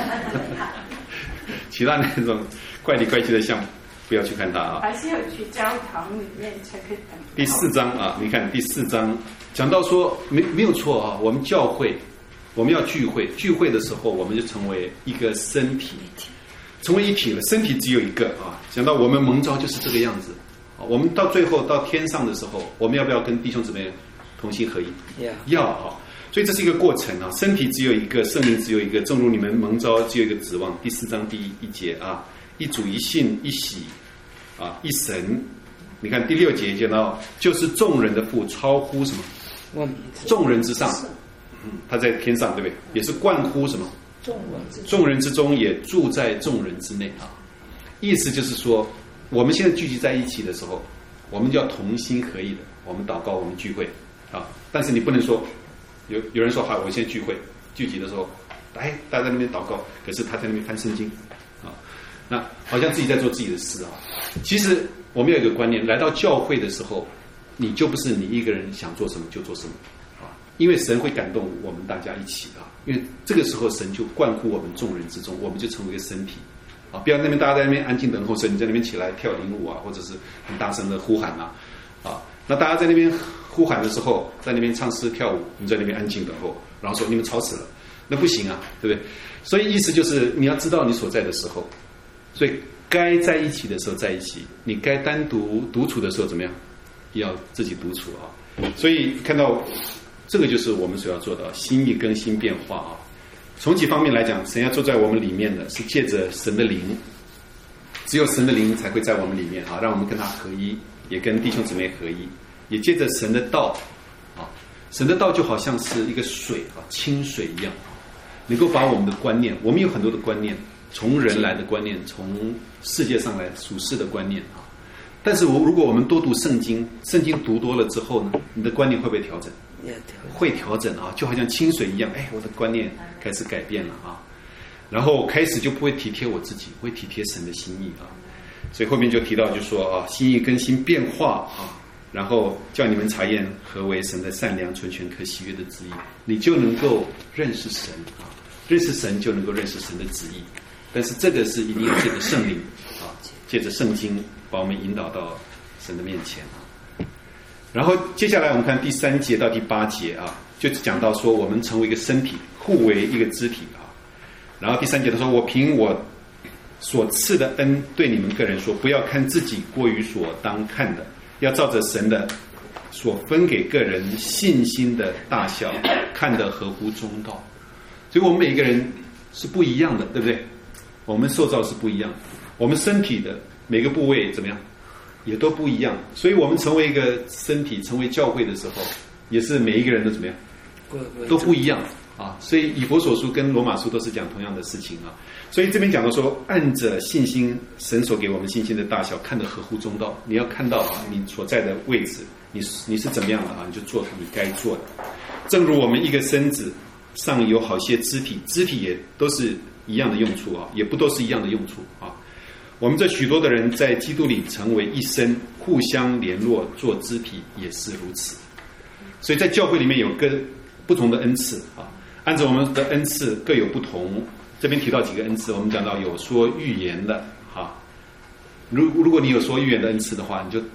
其他那种怪里怪气的象不要去看它啊。 还是要去教堂里面才可以等。 第4章啊，你看第4章讲到说没有错啊，我们教会我们要聚会的时候，我们就成为一个身体，成为一体了。身体只有一个啊。讲到我们蒙召就是这个样子啊。我们到最后到天上的时候，我们要不要跟弟兄姊妹同心合一？要啊。所以这是一个过程啊。身体只有一个，圣灵只有一个，正如你们蒙召只有一个指望。第4章第1节啊，一主一信一喜啊，一神。你看第6节讲到，就是众人的父，超乎什么？众人之上。他在天上，对不对？也是贯乎什么？众人之中，也住在众人之内啊。意思就是说，我们现在聚集在一起的时候，我们就要同心合意的，我们祷告，我们聚会啊。但是你不能说，有人说好，我现在聚会聚集的时候，大家在那边祷告，可是他在那边翻圣经啊，那好像自己在做自己的事啊。其实我们有一个观念，来到教会的时候，你就不是你一个人想做什么就做什么。因为神会感动我们大家一起啊，因为这个时候神就贯乎我们众人之中，我们就成为一个身体啊！不要那边大家在那边安静等候神，你在那边起来跳领舞啊，或者是很大声的呼喊啊，那大家在那边呼喊的时候，在那边唱诗跳舞，你在那边安静等候，然后说你们吵死了，那不行啊，对不对？所以意思就是你要知道你所在的时候，所以该在一起的时候在一起，你该单独独处的时候怎么样？要自己独处啊！所以看到。这个就是我们所要做的心意更新变化啊。从几方面来讲，神要坐在我们里面的是借着神的灵，只有神的灵才会在我们里面啊，让我们跟他合一，也跟弟兄姊妹合一，也借着神的道啊，神的道就好像是一个水啊，清水一样，能够把我们的观念，我们有很多的观念，从人来的观念，从世界上来属世的观念啊。但是如果我们多读圣经，圣经读多了之后呢，你的观念会不会调整？会调整啊，就好像清水一样，我的观念开始改变了啊，然后开始就不会体贴我自己，会体贴神的心意啊。所以后面就提到就说啊，心意更新变化啊，然后叫你们查验何为神的善良、纯全、可喜悦的旨意，你就能够认识神啊，认识神就能够认识神的旨意。但是这个是一定要借着圣灵啊，借着圣经把我们引导到神的面前啊。然后接下来我们看第3节到第8节啊，就讲到说我们成为一个身体，互为一个肢体啊。然后第3节他说，我凭我所赐的恩对你们个人说，不要看自己过于所当看的，要照着神的所分给个人信心的大小看得合乎中道。所以我们每一个人是不一样的，对不对？我们受造是不一样，我们身体的每个部位怎么样也都不一样，所以我们成为一个身体，成为教会的时候，也是每一个人都怎么样，都不一样啊。所以以弗所书跟罗马书都是讲同样的事情啊。所以这边讲到说，按着信心，神所给我们信心的大小，看得合乎中道。你要看到啊，你所在的位置，你是怎么样的啊，你就做你该做的。正如我们一个身子上有好些肢体，肢体也都是一样的用处啊，也不都是一样的用处啊。我们这许多的人在基督里成为一身，互相联络做肢体也是如此。所以在教会里面有不同的恩赐啊，按照我们的恩赐各有不同。这边提到几个恩赐，我们讲到有说预言的啊，如果你有说预言的恩赐的话，你就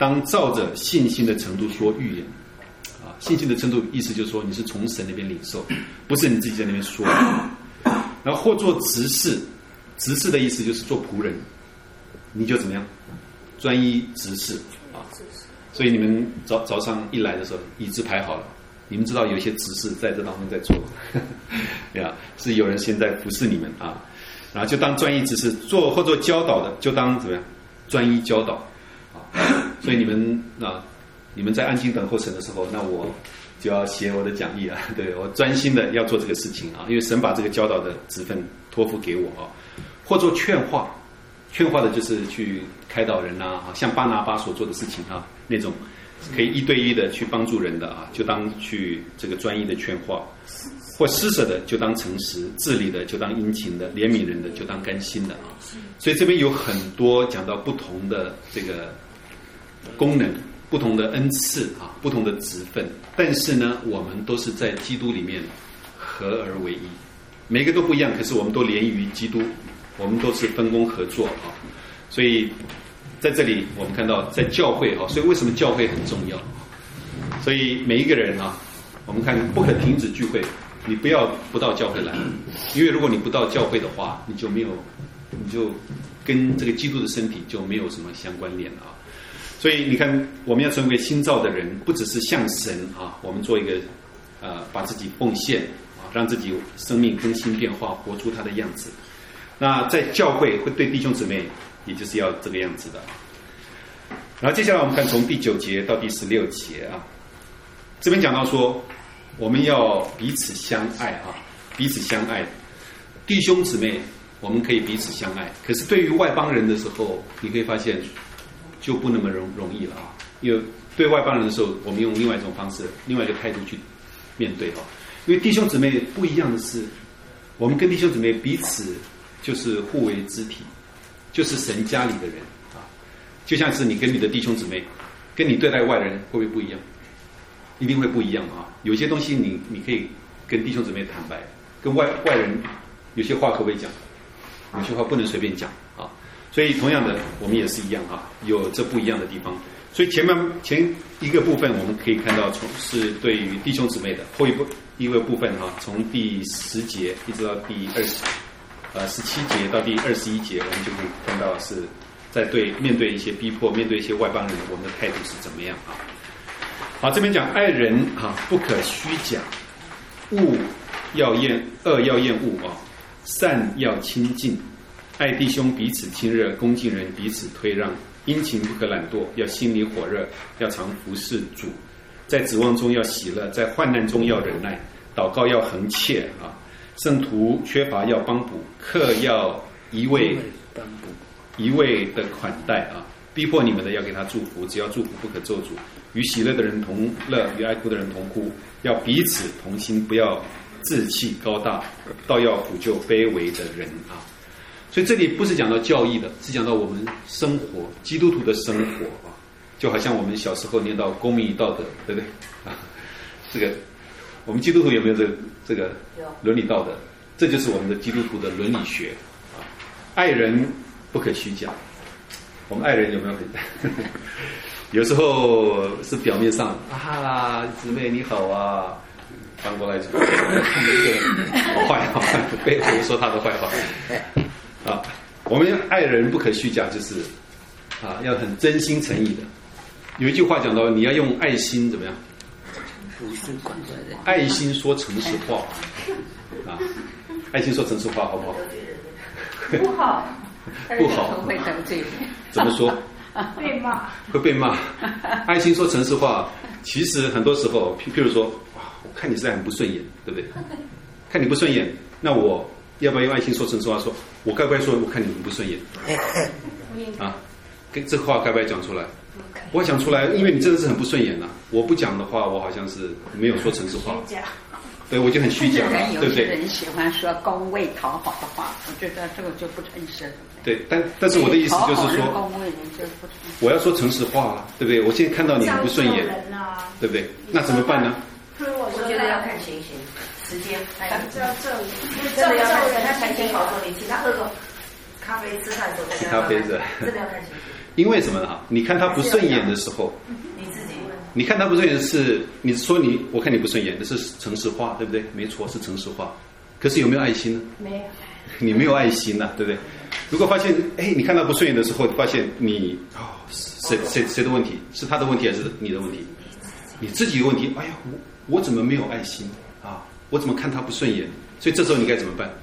当照着信心的程度说预言。啊，信心的程度意思就是说你是从神那边领受，不是你自己在那边说。然后或做执事，执事的意思就是做仆人，你就怎么样，专一执事啊。所以你们早上一来的时候，椅子排好了，你们知道有一些执事在这当中在做，呀，是有人现在服侍你们啊。然后就当专一执事，做或做教导的，就当怎么样，专一教导啊。所以你们在安静等候神的时候，那我就要写我的讲义了。对，我专心的要做这个事情啊，因为神把这个教导的职分托付给我啊。或做劝化，劝化的就是去开导人啊，像巴拿巴所做的事情啊，那种可以一对一的去帮助人的啊，就当去这个专一的劝化。或施舍的就当诚实，治理的就当殷勤的，怜悯人的就当甘心的啊。所以这边有很多讲到不同的这个功能。不同的恩赐啊，不同的职分，但是呢，我们都是在基督里面合而为一，每个都不一样，可是我们都连于基督，我们都是分工合作啊。所以在这里我们看到，在教会啊，所以为什么教会很重要？所以每一个人啊，我们看不可停止聚会，你不到教会来，因为如果你不到教会的话，你就跟这个基督的身体就没有什么相关联了啊。所以你看，我们要成为新造的人，不只是向神啊，我们做一个把自己奉献啊，让自己生命更新变化，活出他的样子。那在教会会对弟兄姊妹，也就是要这个样子的。然后接下来我们看从第9节到第16节啊，这边讲到说，我们要彼此相爱啊，彼此相爱，弟兄姊妹我们可以彼此相爱，可是对于外邦人的时候，你可以发现。就不那么容易了啊！因为对外邦人的时候，我们用另外一种方式、另外一个态度去面对啊。因为弟兄姊妹不一样的是，我们跟弟兄姊妹彼此就是互为肢体，就是神家里的人啊。就像是你跟你的弟兄姊妹，跟你对待外人会不会不一样？一定会不一样啊！有些东西你可以跟弟兄姊妹坦白，跟外人有些话可不可以讲？有些话不能随便讲啊。所以同样的，我们也是一样哈，有这不一样的地方。所以前一个部分我们可以看到，是对于弟兄姊妹的；后一个部分哈，从第10节一直到第17节到第21节，我们就可以看到是在面对一些逼迫，面对一些外邦人，我们的态度是怎么样啊？好，这边讲爱人啊，不可虚假，恶要厌恶啊，善要亲近。爱弟兄彼此亲热，恭敬人彼此推让，殷勤不可懒惰，要心里火热，要常服侍主，在指望中要喜乐，在患难中要忍耐，祷告要恒切啊。圣徒缺乏要帮补，客要一味的款待啊。逼迫你们的要给他祝福，只要祝福不可咒诅。与喜乐的人同乐，与哀哭的人同哭，要彼此同心，不要志气高大，倒要抚救卑微的人啊。所以这里不是讲到教义的，是讲到我们生活，基督徒的生活啊，就好像我们小时候念到公民与道德，对不对啊？这个我们基督徒有没有这个伦理道德？这就是我们的基督徒的伦理学啊。爱人不可虚假，我们爱人有没有有时候是表面上啊，姊妹你好啊，翻过来看这个好坏好坏，背后说他的坏话。啊，我们爱人不可虚假，就是啊，要很真心诚意的。有一句话讲到，你要用爱心怎么样？爱心说诚实话啊，爱心说诚实话好不好？ 不好， 不好， 会得罪。 怎么说？ 被骂， 会被骂。爱心说诚实话，其实很多时候，譬如说，哇，我看你实在很不顺眼，对不对？看你不顺眼，那我要不要用爱心说诚实话？说我该不该说我看你很不顺眼？啊，这个话该不该讲出来？我讲出来，因为你真的是很不顺眼呐。我不讲的话，我好像是没有说诚实话。对，我就很虚假，对不对？ 有些人喜欢说恭维讨好的话，我觉得这个就不诚实。 对，但是我的意思就是说，我要说诚实话啊，对不对？我现在看到你很不顺眼，对不对？那怎么办呢？ 我觉得要看情形、时间， 真的要看他心情好时候，你请他喝个咖啡吃饭的时候， 咖啡是， 真的要看情形。 因为什么呢？你看他不顺眼的时候，你看他不顺眼是你说我看你不顺眼，这是程式化，对不对？没错，是程式化。可是有没有爱心呢？ 没有， 你没有爱心呐、对不对？如果发现你看他不顺眼的时候，发现你谁的问题？是他的问题还是你的问题？你自己的问题。哎呀，我怎么没有爱心啊？我怎么看他不顺眼？所以这时候你该怎么办？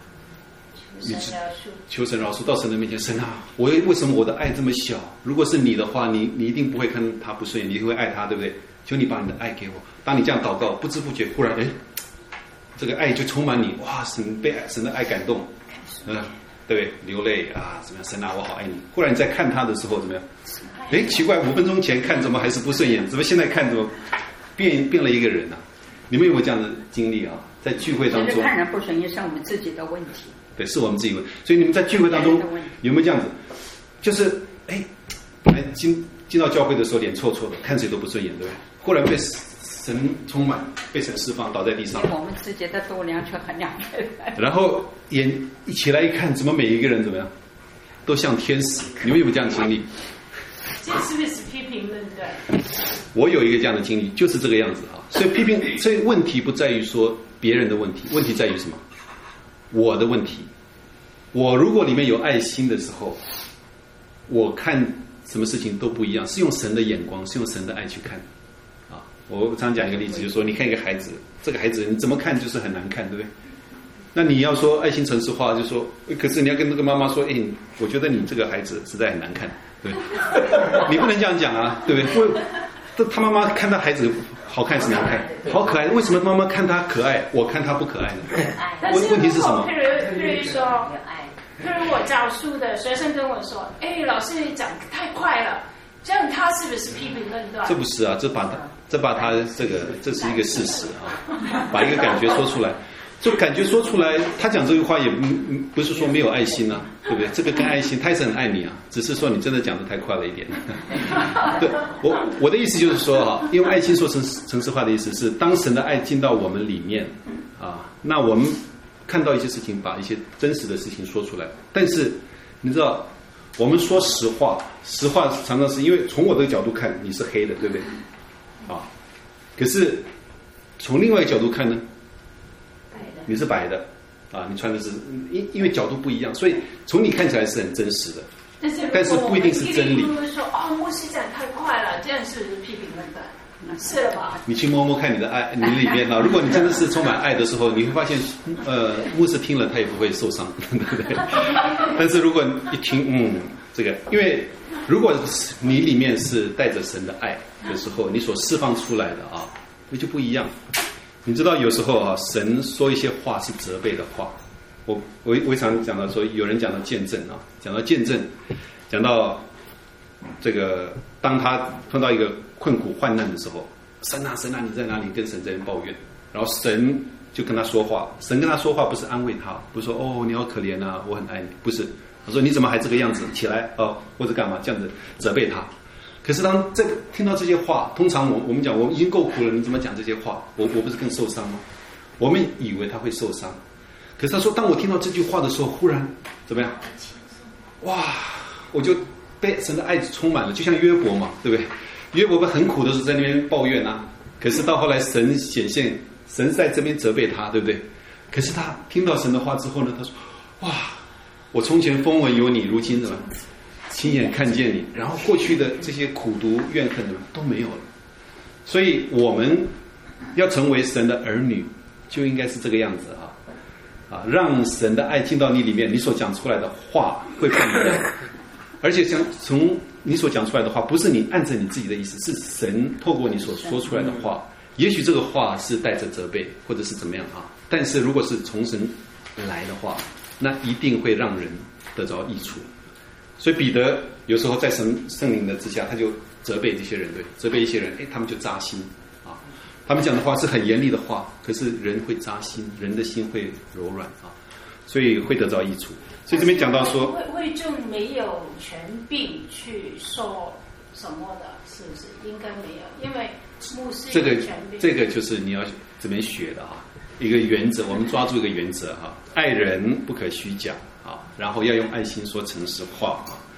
求神饶恕，到神的面前，神啊，为什么我的爱这么小？如果是你的话，你一定不会看他不顺眼，你会爱他，对不对？求你把你的爱给我。当你这样祷告，不知不觉，忽然这个爱就充满你，哇！被神的爱感动，对不对？流泪啊，怎么样？神啊，我好爱你。忽然你在看他的时候，怎么样？奇怪，5分钟前看怎么还是不顺眼？怎么现在看怎么变了一个人啊？你们有没有这样的经历啊？在聚会当中， 就是看人不顺眼是我们自己的问题。 对，是我们自己问。所以你们在聚会当中有没有这样子？就是本来进到教会的时候脸臭臭的，看谁都不顺眼，对不对？忽然被神充满，被神释放，倒在地上。 我们自己的度量却衡量不来。 然后眼一起来一看，怎么每一个人怎么样，都像天使？你们有没有这样的经历？ 这是不是批评论断？ 我有一个这样的经历，就是这个样子啊。所以问题不在于说别人的问题，问题在于什么？我的问题。我如果里面有爱心的时候，我看什么事情都不一样，是用神的眼光，是用神的爱去看啊。我常讲一个例子，就是说你看一个孩子，这个孩子你怎么看就是很难看，对不对？那你要说爱心程式化，就说可是你要跟那个妈妈说，我觉得你这个孩子实在很难看，对，你不能这样讲啊，对不对？他妈妈看他孩子好看是难看，好可爱，为什么妈妈看他可爱，我看他不可爱呢？问题是什么？ 譬如说，譬如我教书的学生跟我说，老师你讲太快了，这样他是不是批评论断？ 这不是啊，这把他这是一个事实啊，把一个感觉说出来。就感觉说出来，他讲这句话也不是说没有爱心啊，对不对？这个跟爱心，他也是很爱你啊，只是说你真的讲得太快了一点。对，我的意思就是说哈，因为爱心说程式化的意思是，当神的爱进到我们里面啊，那我们看到一些事情，把一些真实的事情说出来。但是你知道，我们说实话常常是因为从我的角度看你是黑的，对不对？啊，可是从另外一个角度看呢？你是白的啊，你穿的是因为角度不一样，所以从你看起来是很真实的，但是不一定是真理。 说牧师讲太快了，这样是批评论断，是了吧？ 你去摸摸看你的爱，你里面啊，如果你真的是充满爱的时候，你会发现，牧师听了他也不会受伤，对不对？但是如果一听，这个，因为如果你里面是带着神的爱的时候，你所释放出来的啊，那就不一样。你知道有时候啊，神说一些话是责备的话。我常讲到说，有人讲到见证啊，讲到这个，当他碰到一个困苦患难的时候，神啊你在哪里？跟神在那边抱怨，然后神就跟他说话。神跟他说话不是安慰他，不是说你好可怜啊，我很爱你，不是。他说你怎么还这个样子？起来或者干嘛？这样子责备他。可是当听到这些话，通常我们讲我已经够苦了，你怎么讲这些话？我不是更受伤吗？我们以为他会受伤，可是他说，当我听到这句话的时候，忽然怎么样？哇！我就被神的爱充满了，就像约伯嘛，对不对？约伯很苦的时候在那边抱怨啊，可是到后来神显现，神在这边责备他，对不对？可是他听到神的话之后呢，他说：哇！我从前风闻有你，如今怎么？亲眼看见你，然后过去的这些苦毒怨恨都没有了。所以我们要成为神的儿女，就应该是这个样子啊，让神的爱进到你里面，你所讲出来的话会不一样。而且从你所讲出来的话，不是你按着你自己的意思，是神透过你所说出来的话。也许这个话是带着责备，或者是怎么样啊？但是如果是从神来的话，那一定会让人得着益处。所以彼得有时候在圣灵的之下，他就责备这些人，对，责备一些人，他们就扎心啊。他们讲的话是很严厉的话，可是人会扎心，人的心会柔软啊，所以会得着益处。所以这边讲到说， 会众没有权柄去说什么的，是不是？应该没有，因为牧师有权柄。 这个就是你要这边学的啊，一个原则，我们抓住一个原则哈，爱人不可虚假。然后要用爱心说诚实话啊，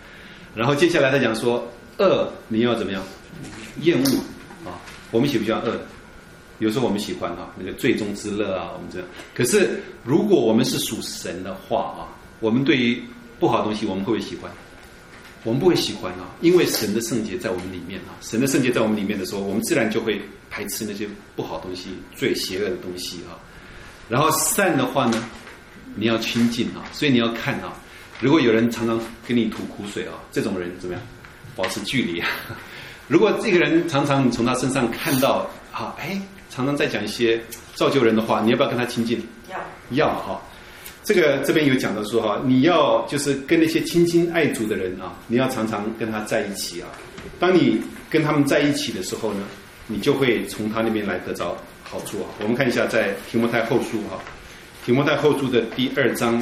然后接下来他讲说，恶你要怎么样？厌恶啊，我们喜不喜欢恶？有时候我们喜欢啊，那个罪中之乐啊，我们这样。可是如果我们是属神的话啊，我们对于不好的东西，我们会不会喜欢？我们不会喜欢啊，因为神的圣洁在我们里面啊，神的圣洁在我们里面的时候，我们自然就会排斥那些不好的东西、最邪恶的东西啊。然后善的话呢，你要亲近啊，所以你要看啊，如果有人常常跟你吐苦水啊，这种人怎么样？保持距离啊。如果这个人常常你从他身上看到啊，常常在讲一些造就人的话，你要不要跟他亲近？要哈。这边有讲到说哈，你要就是跟那些亲近爱主的人啊，你要常常跟他在一起啊。当你跟他们在一起的时候呢，你就会从他那边来得着好处啊。我们看一下在提摩太后书哈，提摩太后书的第2章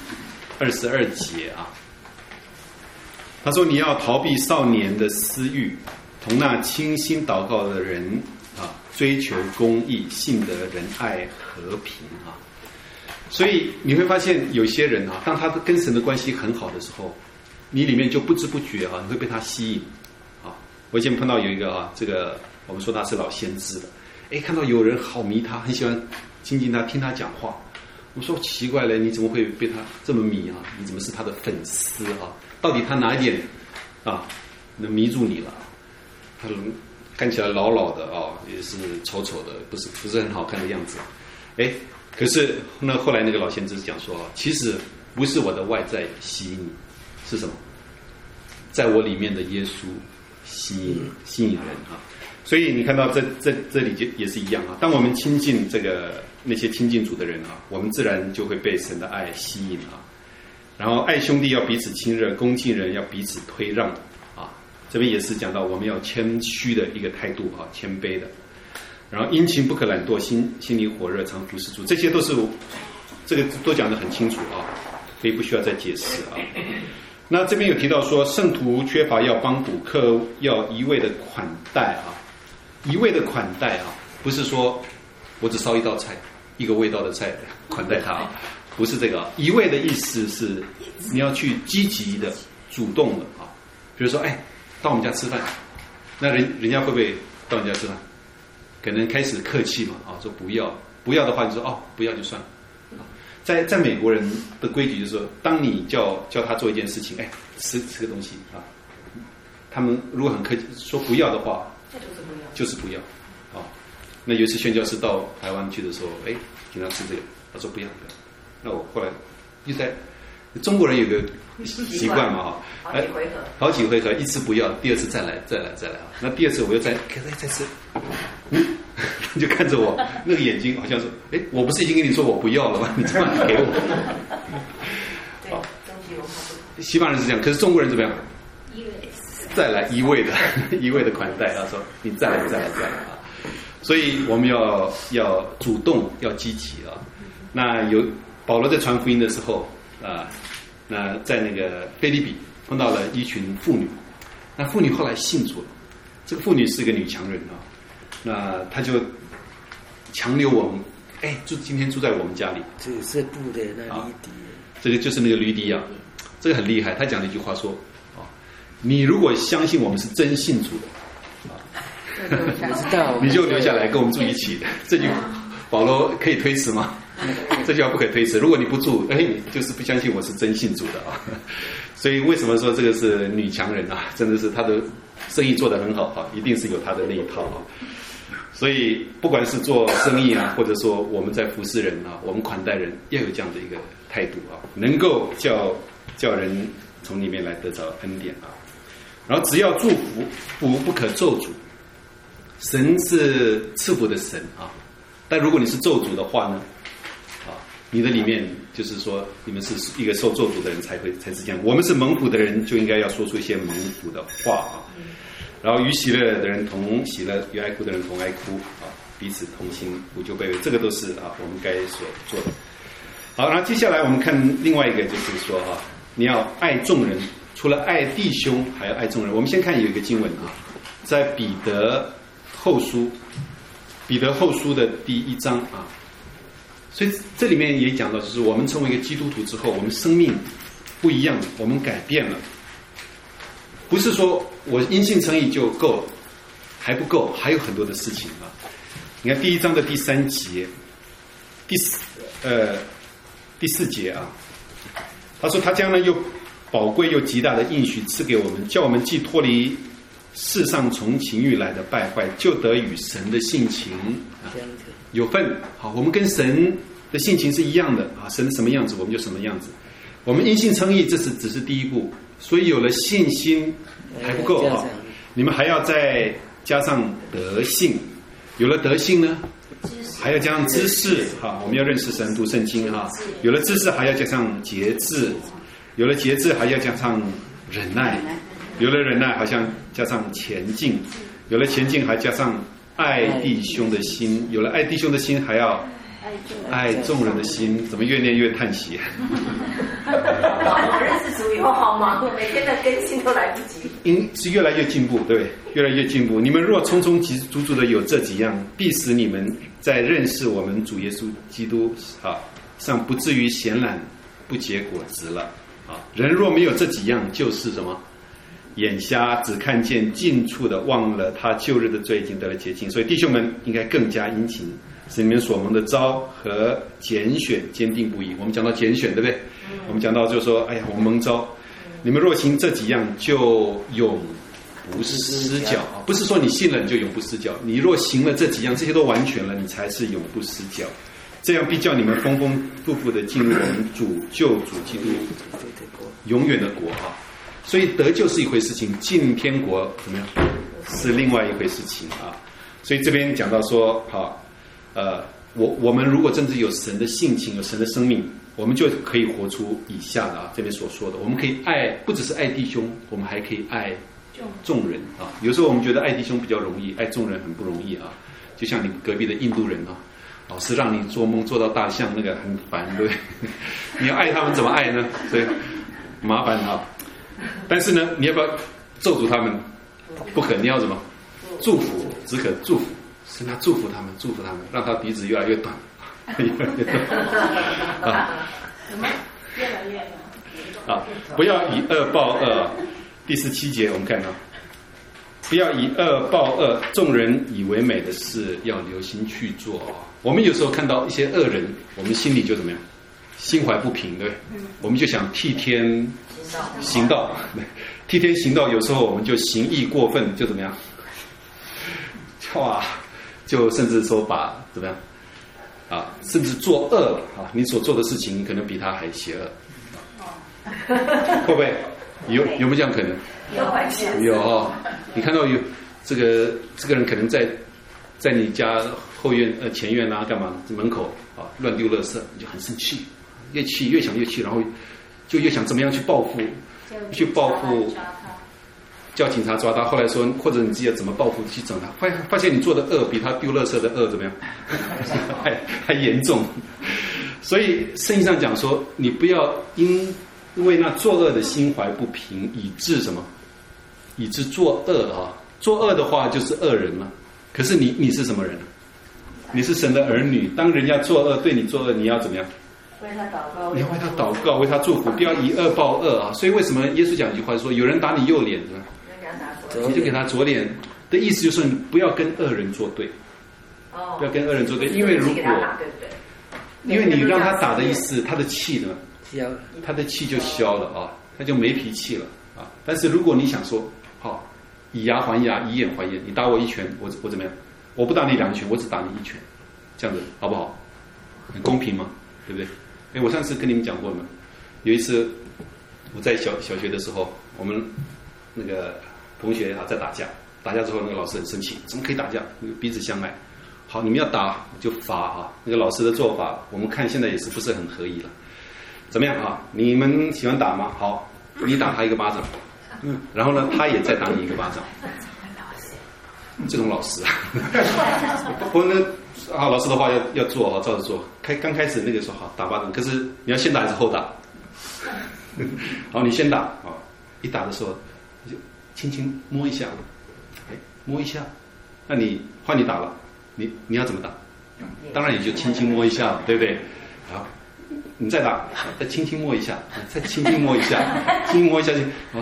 22节啊，他说你要逃避少年的私欲，同那倾心祷告的人啊，追求公义、信德、仁爱、和平啊。所以你会发现有些人啊，当他跟神的关系很好的时候，你里面就不知不觉啊，你会被他吸引啊。我以前碰到有一个啊，这个我们说他是老先知的，看到有人好迷他，很喜欢亲近他，听他讲话。我说奇怪了，你怎么会被他这么迷啊？你怎么是他的粉丝啊？到底他哪一点啊能迷住你了？他看起来老老的啊，也是丑丑的，不是很好看的样子。可是后来那个老先知讲说，其实不是我的外在吸引你，是什么？在我里面的耶稣吸引人啊。所以你看到这里也是一样啊。当我们亲近那些亲近主的人啊，我们自然就会被神的爱吸引啊。然后爱兄弟要彼此亲热，恭敬人要彼此推让啊。这边也是讲到我们要谦虚的一个态度啊，谦卑的。然后殷勤不可懒惰，心里火热，常服侍主，这些都是这个都讲得很清楚啊，所以不需要再解释啊。那这边有提到说，圣徒缺乏要帮补，客要一味的款待啊，一味的款待啊，不是说我只烧一道菜，一个味道的菜款待他啊，不是这个啊。一味的意思是你要去积极的、主动的啊，比如说到我们家吃饭，那人家会不会到你家吃饭？可能开始客气嘛，说不要的话，就说不要就算了。在美国人的规矩就是说，当你叫他做一件事情，吃个东西啊，他们如果很客气说不要的话，就是不要啊。那有一次宣教士到台湾去的时候，请他吃这个，他说不要。那我后来又在中国人有个习惯嘛好几回合，一次不要，第二次再来啊。那第二次我又再吃，他就看着我，那个眼睛好像说，我不是已经跟你说我不要了吗？你这样给我。好，西方人是这样，可是中国人怎么样？再来一味的款待，他说你再来啊。所以我们要主动，要积极啊。那有保罗在传福音的时候啊。那在那个腓立比碰到了一群妇女，那妇女后来信主了。这个妇女是个女强人啊，那她就强留我们，今天住在我们家里。 这是布的那吕底， 这个就是那个吕底亚，这个很厉害。他讲了一句话说，你如果相信我们是真信主的， 我知道， 你就留下来跟我们住一起。这句保罗可以推辞吗？这句话不可以推辞。如果你不住，你就是不相信我是真信主的啊。所以为什么说这个是女强人啊？真的是她的生意做得很好啊，一定是有她的那一套啊。所以不管是做生意啊，或者说我们在服侍人啊，我们款待人，要有这样的一个态度啊，能够叫人从里面来得着恩典啊。然后只要祝福，不可咒诅。神是赐福的神啊，但如果你是咒诅的话呢？你的里面就是说，你们是一个受咒诅的人才是这样。我们是蒙福的人，就应该要说出一些蒙福的话啊。然后与喜乐的人同喜乐，与哀哭的人同哀哭啊，彼此同心，无咎卑微，这个都是我们该所做的。好，然后接下来我们看另外一个，就是说你要爱众人，除了爱弟兄，还要爱众人。我们先看有一个经文在彼得后书的第1章啊。所以这里面也讲到，就是我们成为一个基督徒之后，我们生命不一样了，我们改变了。 不是说我因信称义就够了，还不够，还有很多的事情啊。你看第1章的第3节，第4节啊，他说他将呢又宝贵又极大的应许赐给我们，叫我们既脱离世上从情欲来的败坏，就得与神的性情有份。好，我们跟神的性情是一样的啊，神什么样子我们就什么样子。我们因信称义，这是只是第一步，所以有了信心还不够啊，你们还要再加上德性，有了德性呢，还要加上知识哈，我们要认识神，读圣经哈。有了知识还要加上节制，有了节制还要加上忍耐，有了忍耐好像加上前进，有了前进还加上爱弟兄的心，有了爱弟兄的心还要爱众人的心。怎么越念越叹息？ 我认识主以后好忙，我每天的更新都来不及。 是越来越进步，对不对？越来越进步。你们若充充足足的有这几样，必使你们在认识我们主耶稣基督上不至于闲懒不结果子了啊。人若没有这几样，就是什么？眼瞎，只看见近处的，忘了他旧日的罪已经得了洁净。所以弟兄们应该更加殷勤，使你们所蒙的召和拣选坚定不移。我们讲到拣选，对不对？我们讲到就是说，哎呀，我们蒙召，你们若行这几样，就永不失脚。不是说你信了你就永不失脚，你若行了这几样，这些都完全了，你才是永不失脚。这样必叫你们丰丰富富的进入我们救主基督永远的国啊！所以得救是一回事情，进天国怎么样是另外一回事情啊！所以这边讲到说，我们如果真的有神的性情，有神的生命，我们就可以活出以下的这边所说的，我们可以爱，不只是爱弟兄，我们还可以爱众人啊。有时候我们觉得爱弟兄比较容易，爱众人很不容易啊。就像你隔壁的印度人啊，老是让你做梦做到大象，那个很烦，对不对？你要爱他们怎么爱呢？所以麻烦啊。但是呢，你要不要咒诅他们？不可，你要什么？祝福，只可祝福。是他祝福他们，祝福他们，让他鼻子越来越短，越来越短啊！ 越来越啊！不要以恶报恶。第17节我们看到，不要以恶报恶，众人以为美的事要留心去做啊！我们有时候看到一些恶人，我们心里就怎么样？心怀不平，对不对？我们就想替天行道，替天行道，有时候我们就行义过分，就怎么样？哇！就甚至说把怎么样啊，甚至作恶啊，你所做的事情可能比他还邪恶，会不会有没有这样可能？有你看到有这个人可能在你家后院前院啊干嘛门口啊乱丢垃圾，你就很生气，越想越气，然后就越想怎么样去报复，叫警察抓他，后来说或者你自己要怎么报复去整他，发现你做的恶比他丢垃圾的恶怎么样还严重。所以圣经上讲说，你不要因为那作恶的心怀不平，以致什么？以致作恶啊！作恶的话就是恶人嘛。可是你是什么人？你是神的儿女。当人家作恶对你作恶，你要怎么样？ 为他祷告， 你要为他祷告，为他祝福，不要以恶报恶啊！所以为什么耶稣讲一句话说，有人打你右脸呢，你就给他左脸的意思就是你不要跟恶人作对，不要跟恶人作对，因为如果因为你让他打的意思，他的气呢，他的气就消了啊，他就没脾气了啊。但是如果你想说，好，以牙还牙，以眼还眼，你打我一拳，我怎么样？我不打你2拳，我只打你1拳，这样子好不好？很公平吗？对不对？我上次跟你们讲过了吗？有一次我在小学的时候，我们那个同学在打架之后，那个老师很生气，怎么可以打架？彼此相爱。好，你们要打就罚啊！那个老师的做法，我们看现在也是不是很合宜了。怎么样啊？你们喜欢打吗？好，你打他1个巴掌，然后呢，他也再打你1个巴掌。这种老师啊，我呢老师的话要做照着做。刚开始那个时候好打巴掌，可是你要先打还是后打？好，你先打啊！一打的时候就轻轻摸一下，摸一下。那你换你打了，你要怎么打？当然也就轻轻摸一下，对不对？好，你再打，再轻轻摸一下，再轻轻摸一下，轻轻摸一下就，然后说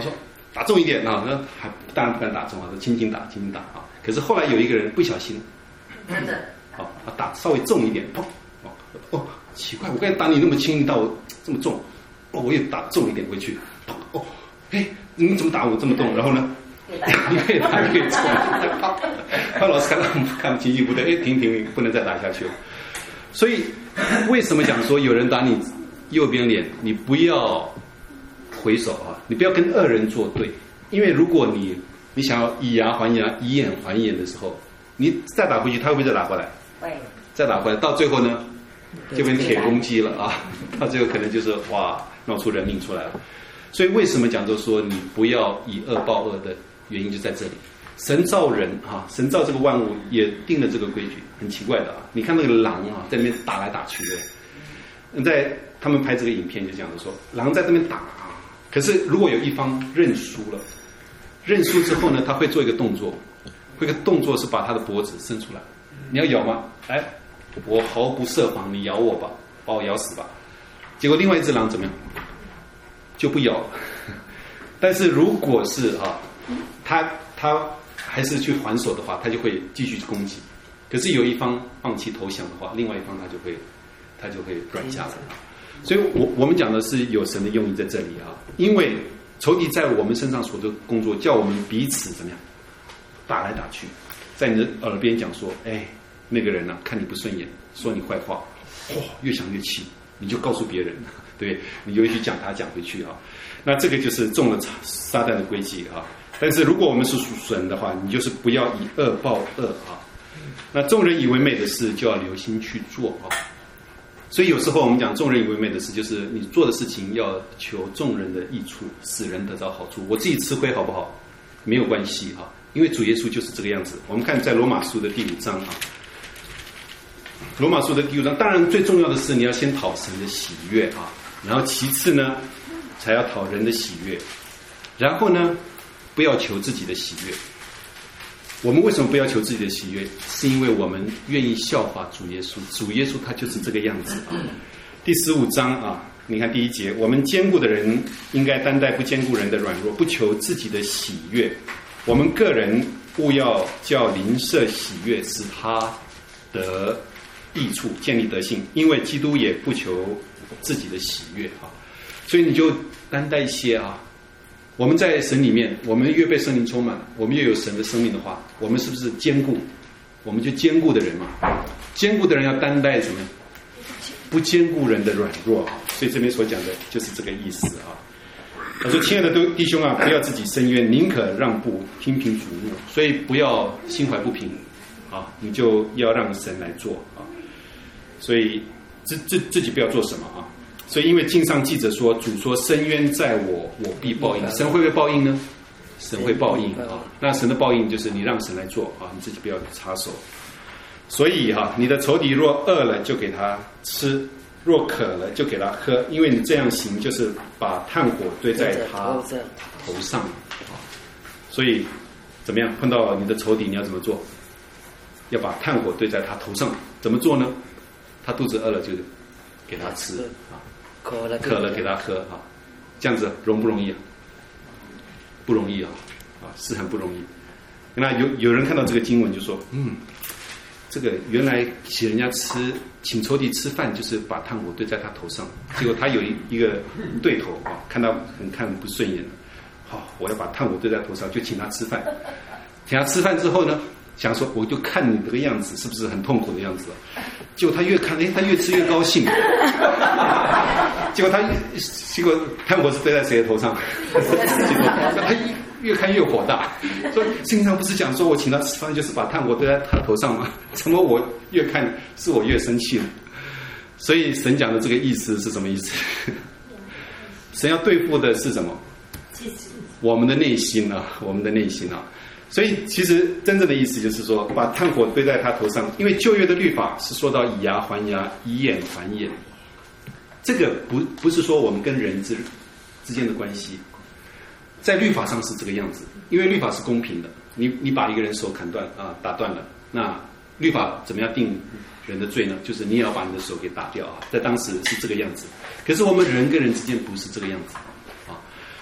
打重一点啊，那还当然不敢打重啊，都轻轻打啊。可是后来有一个人不小心， 真的， 好，打稍微重一点，砰，哦，奇怪，我刚才打你那么轻，你打我这么重，哦，我也打重一点回去，哦，哎，你怎么打我这么重？然后呢，越打越重，他老师看情绪不对，哎，停，不能再打下去了。所以为什么讲说有人打你右边脸，你不要回手啊，你不要跟恶人作对，因为如果你想要以牙还牙，以眼还眼的时候，你再打回去，他会不会再打过来？ 会。 再打回来，到最后呢，就变铁公鸡了啊！到最后可能就是哇，闹出人命出来了。所以为什么讲就说你不要以恶报恶的原因就在这里。神造人啊，神造这个万物也定了这个规矩，很奇怪的啊！你看那个狼啊，在那边打来打去的。在他们拍这个影片就讲的说，狼在那边打啊，可是如果有一方认输了，认输之后呢，他会做一个动作，这个动作是把他的脖子伸出来。你要咬吗？哎，我毫不设防，你咬我吧，把我咬死吧。结果另外一只狼怎么样？就不咬了。但是如果是啊，他还是去还手的话，他就会继续攻击。可是有一方放弃投降的话，另外一方他就会软下来。所以我们讲的是有神的用意在这里啊，因为仇敌在我们身上所做工作，叫我们彼此怎么样打来打去，在你的耳边讲说，哎，那个人啊，看你不顺眼，说你坏话，越想越气，你就告诉别人，对，你就会去讲回去啊。那这个就是中了撒旦的诡计啊。但是如果我们是属神的话，你就是不要以恶报恶啊。那众人以为美的事，就要留心去做啊。所以有时候我们讲众人以为美的事，就是你做的事情要求众人的益处，使人得到好处。我自己吃亏好不好？没有关系啊，因为主耶稣就是这个样子。我们看在罗马书的第5章啊，罗马书的第5章，当然最重要的是你要先讨神的喜悦啊，然后其次呢，才要讨人的喜悦，然后呢，不要求自己的喜悦。我们为什么不要求自己的喜悦？是因为我们愿意效法主耶稣，主耶稣他就是这个样子啊。第15章啊，你看第1节，我们坚固的人应该担待不坚固人的软弱，不求自己的喜悦。我们个人务要叫邻舍喜悦，使他得益处，建立德性，因为基督也不求自己的喜悦啊。所以你就担待一些啊。我们在神里面，我们越被圣灵充满，我们越有神的生命的话，我们是不是坚固？我们就坚固的人嘛。坚固的人要担待什么？不坚固人的软弱啊。所以这边所讲的就是这个意思啊。他说：“亲爱的弟兄啊，不要自己申冤，宁可让步，听凭主怒。所以不要心怀不平啊，你就要让神来做啊。所以自己不要做什么啊。所以因为经上记着说，主说深渊在我，我必报应。神会不会报应呢？神会报应啊。那神的报应就是你让神来做啊，你自己不要插手。所以哈，你的仇敌若饿了，就给他吃；若渴了，就给他喝。因为你这样行，就是把炭火堆在他头上啊。所以怎么样？碰到你的仇敌，你要怎么做？要把炭火堆在他头上。怎么做呢？他肚子饿了就给他吃啊。渴了给他喝啊，这样子容不容易啊？不容易啊，是很不容易。那有人看到这个经文就说，这个原来请人家请仇敌吃饭，就是把炭火堆在他头上。结果他有一个对头啊，看不顺眼，我要把炭火堆在头上，就请他吃饭。请他吃饭之后呢，想说我就看你这个样子是不是很痛苦的样子，结果他越看，他越吃越高兴。结果炭火是堆在谁的头上？他越看越火大，说圣经上不是讲说我请他吃饭就是把炭火堆在他头上吗？怎么我越看是我越生气了？所以神讲的这个意思是什么意思？神要对付的是什么？我们的内心啊，我们的内心啊。所以其实真正的意思就是说，把炭火堆在他头上，因为旧约的律法是说到以牙还牙，以眼还眼。这个不是说我们跟人之间的关系，在律法上是这个样子，因为律法是公平的。你把一个人手砍断啊，打断了，那律法怎么样定人的罪呢？就是你也要把你的手给打掉啊，在当时是这个样子。可是我们人跟人之间不是这个样子啊。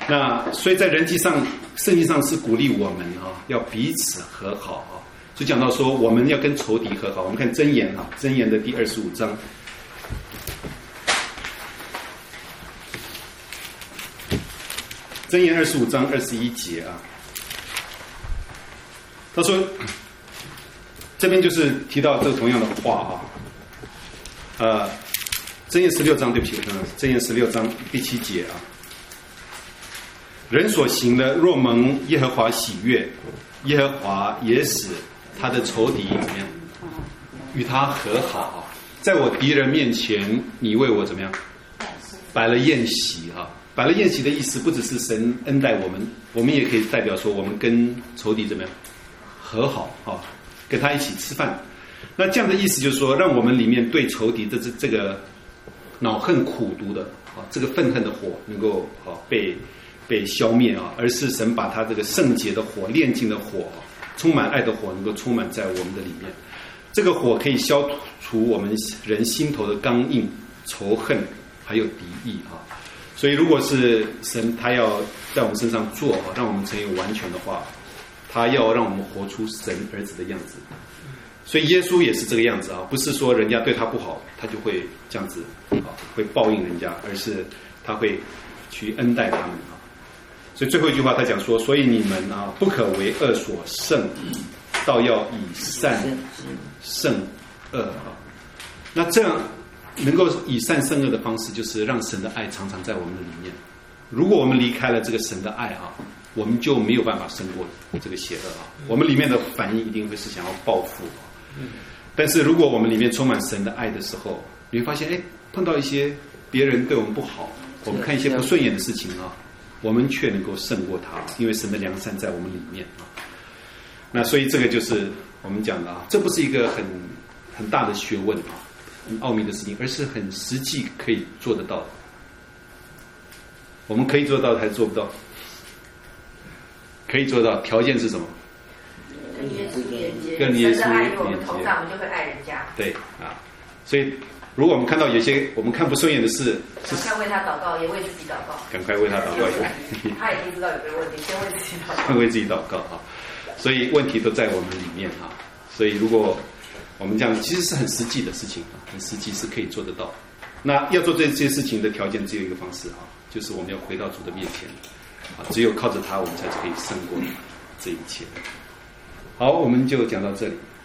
那所以在人际上，圣经上是鼓励我们要彼此和好就讲到说我们要跟仇敌和好。我们看箴言箴言的第25章。箴言25章21节他说，这边就是提到这个同样的话箴言16章，对不起，箴言16章第7节人所行的若蒙耶和华喜悦，耶和华也使他的仇敌怎么样？与他和好在我敌人面前，你为我怎么样？摆了宴席摆了宴席的意思不只是神恩待我们，我们也可以代表说我们跟仇敌怎么样和好跟他一起吃饭。那这样的意思就是说，让我们里面对仇敌的这个恼恨苦毒的这个愤恨的火能够被消灭而是神把他这个圣洁的火、炼净的火、充满爱的火能够充满在我们的里面。这个火可以消除我们人心头的刚硬、仇恨还有敌意所以如果是神他要在我们身上做让我们成为完全的话，他要让我们活出神儿子的样子。所以耶稣也是这个样子不是说人家对他不好他就会这样子会报应人家，而是他会去恩待他们所以最后一句话他讲说，所以你们不可为恶所胜，倒要以善胜恶那这样能够以善胜恶的方式，就是让神的爱常常在我们的里面。如果我们离开了这个神的爱我们就没有办法胜过这个邪恶我们里面的反应一定会是想要报复但是如果我们里面充满神的爱的时候，你会发现碰到一些别人对我们不好，我们看一些不顺眼的事情我们却能够胜过他，因为神的良善在我们里面那所以这个就是我们讲的这不是一个很大的学问很奥秘的事情，而是很实际可以做得到的。我们可以做到还是做不到？可以做到，条件是什么？ 跟耶稣连接， 跟耶稣爱与我们同在，我们就会爱人家。 对所以如果我们看到有些我们看不顺眼的事， 赶快为他祷告，也为自己祷告。 赶快为他祷告他已经知道有个问题，先为自己祷告。 为自己祷告所以问题都在我们里面所以如果我们这样，其实是很实际的事情很实际，是可以做得到。那要做这些事情的条件只有一个方式就是我们要回到主的面前只有靠着他，我们才可以胜过这一切。好，我们就讲到这里。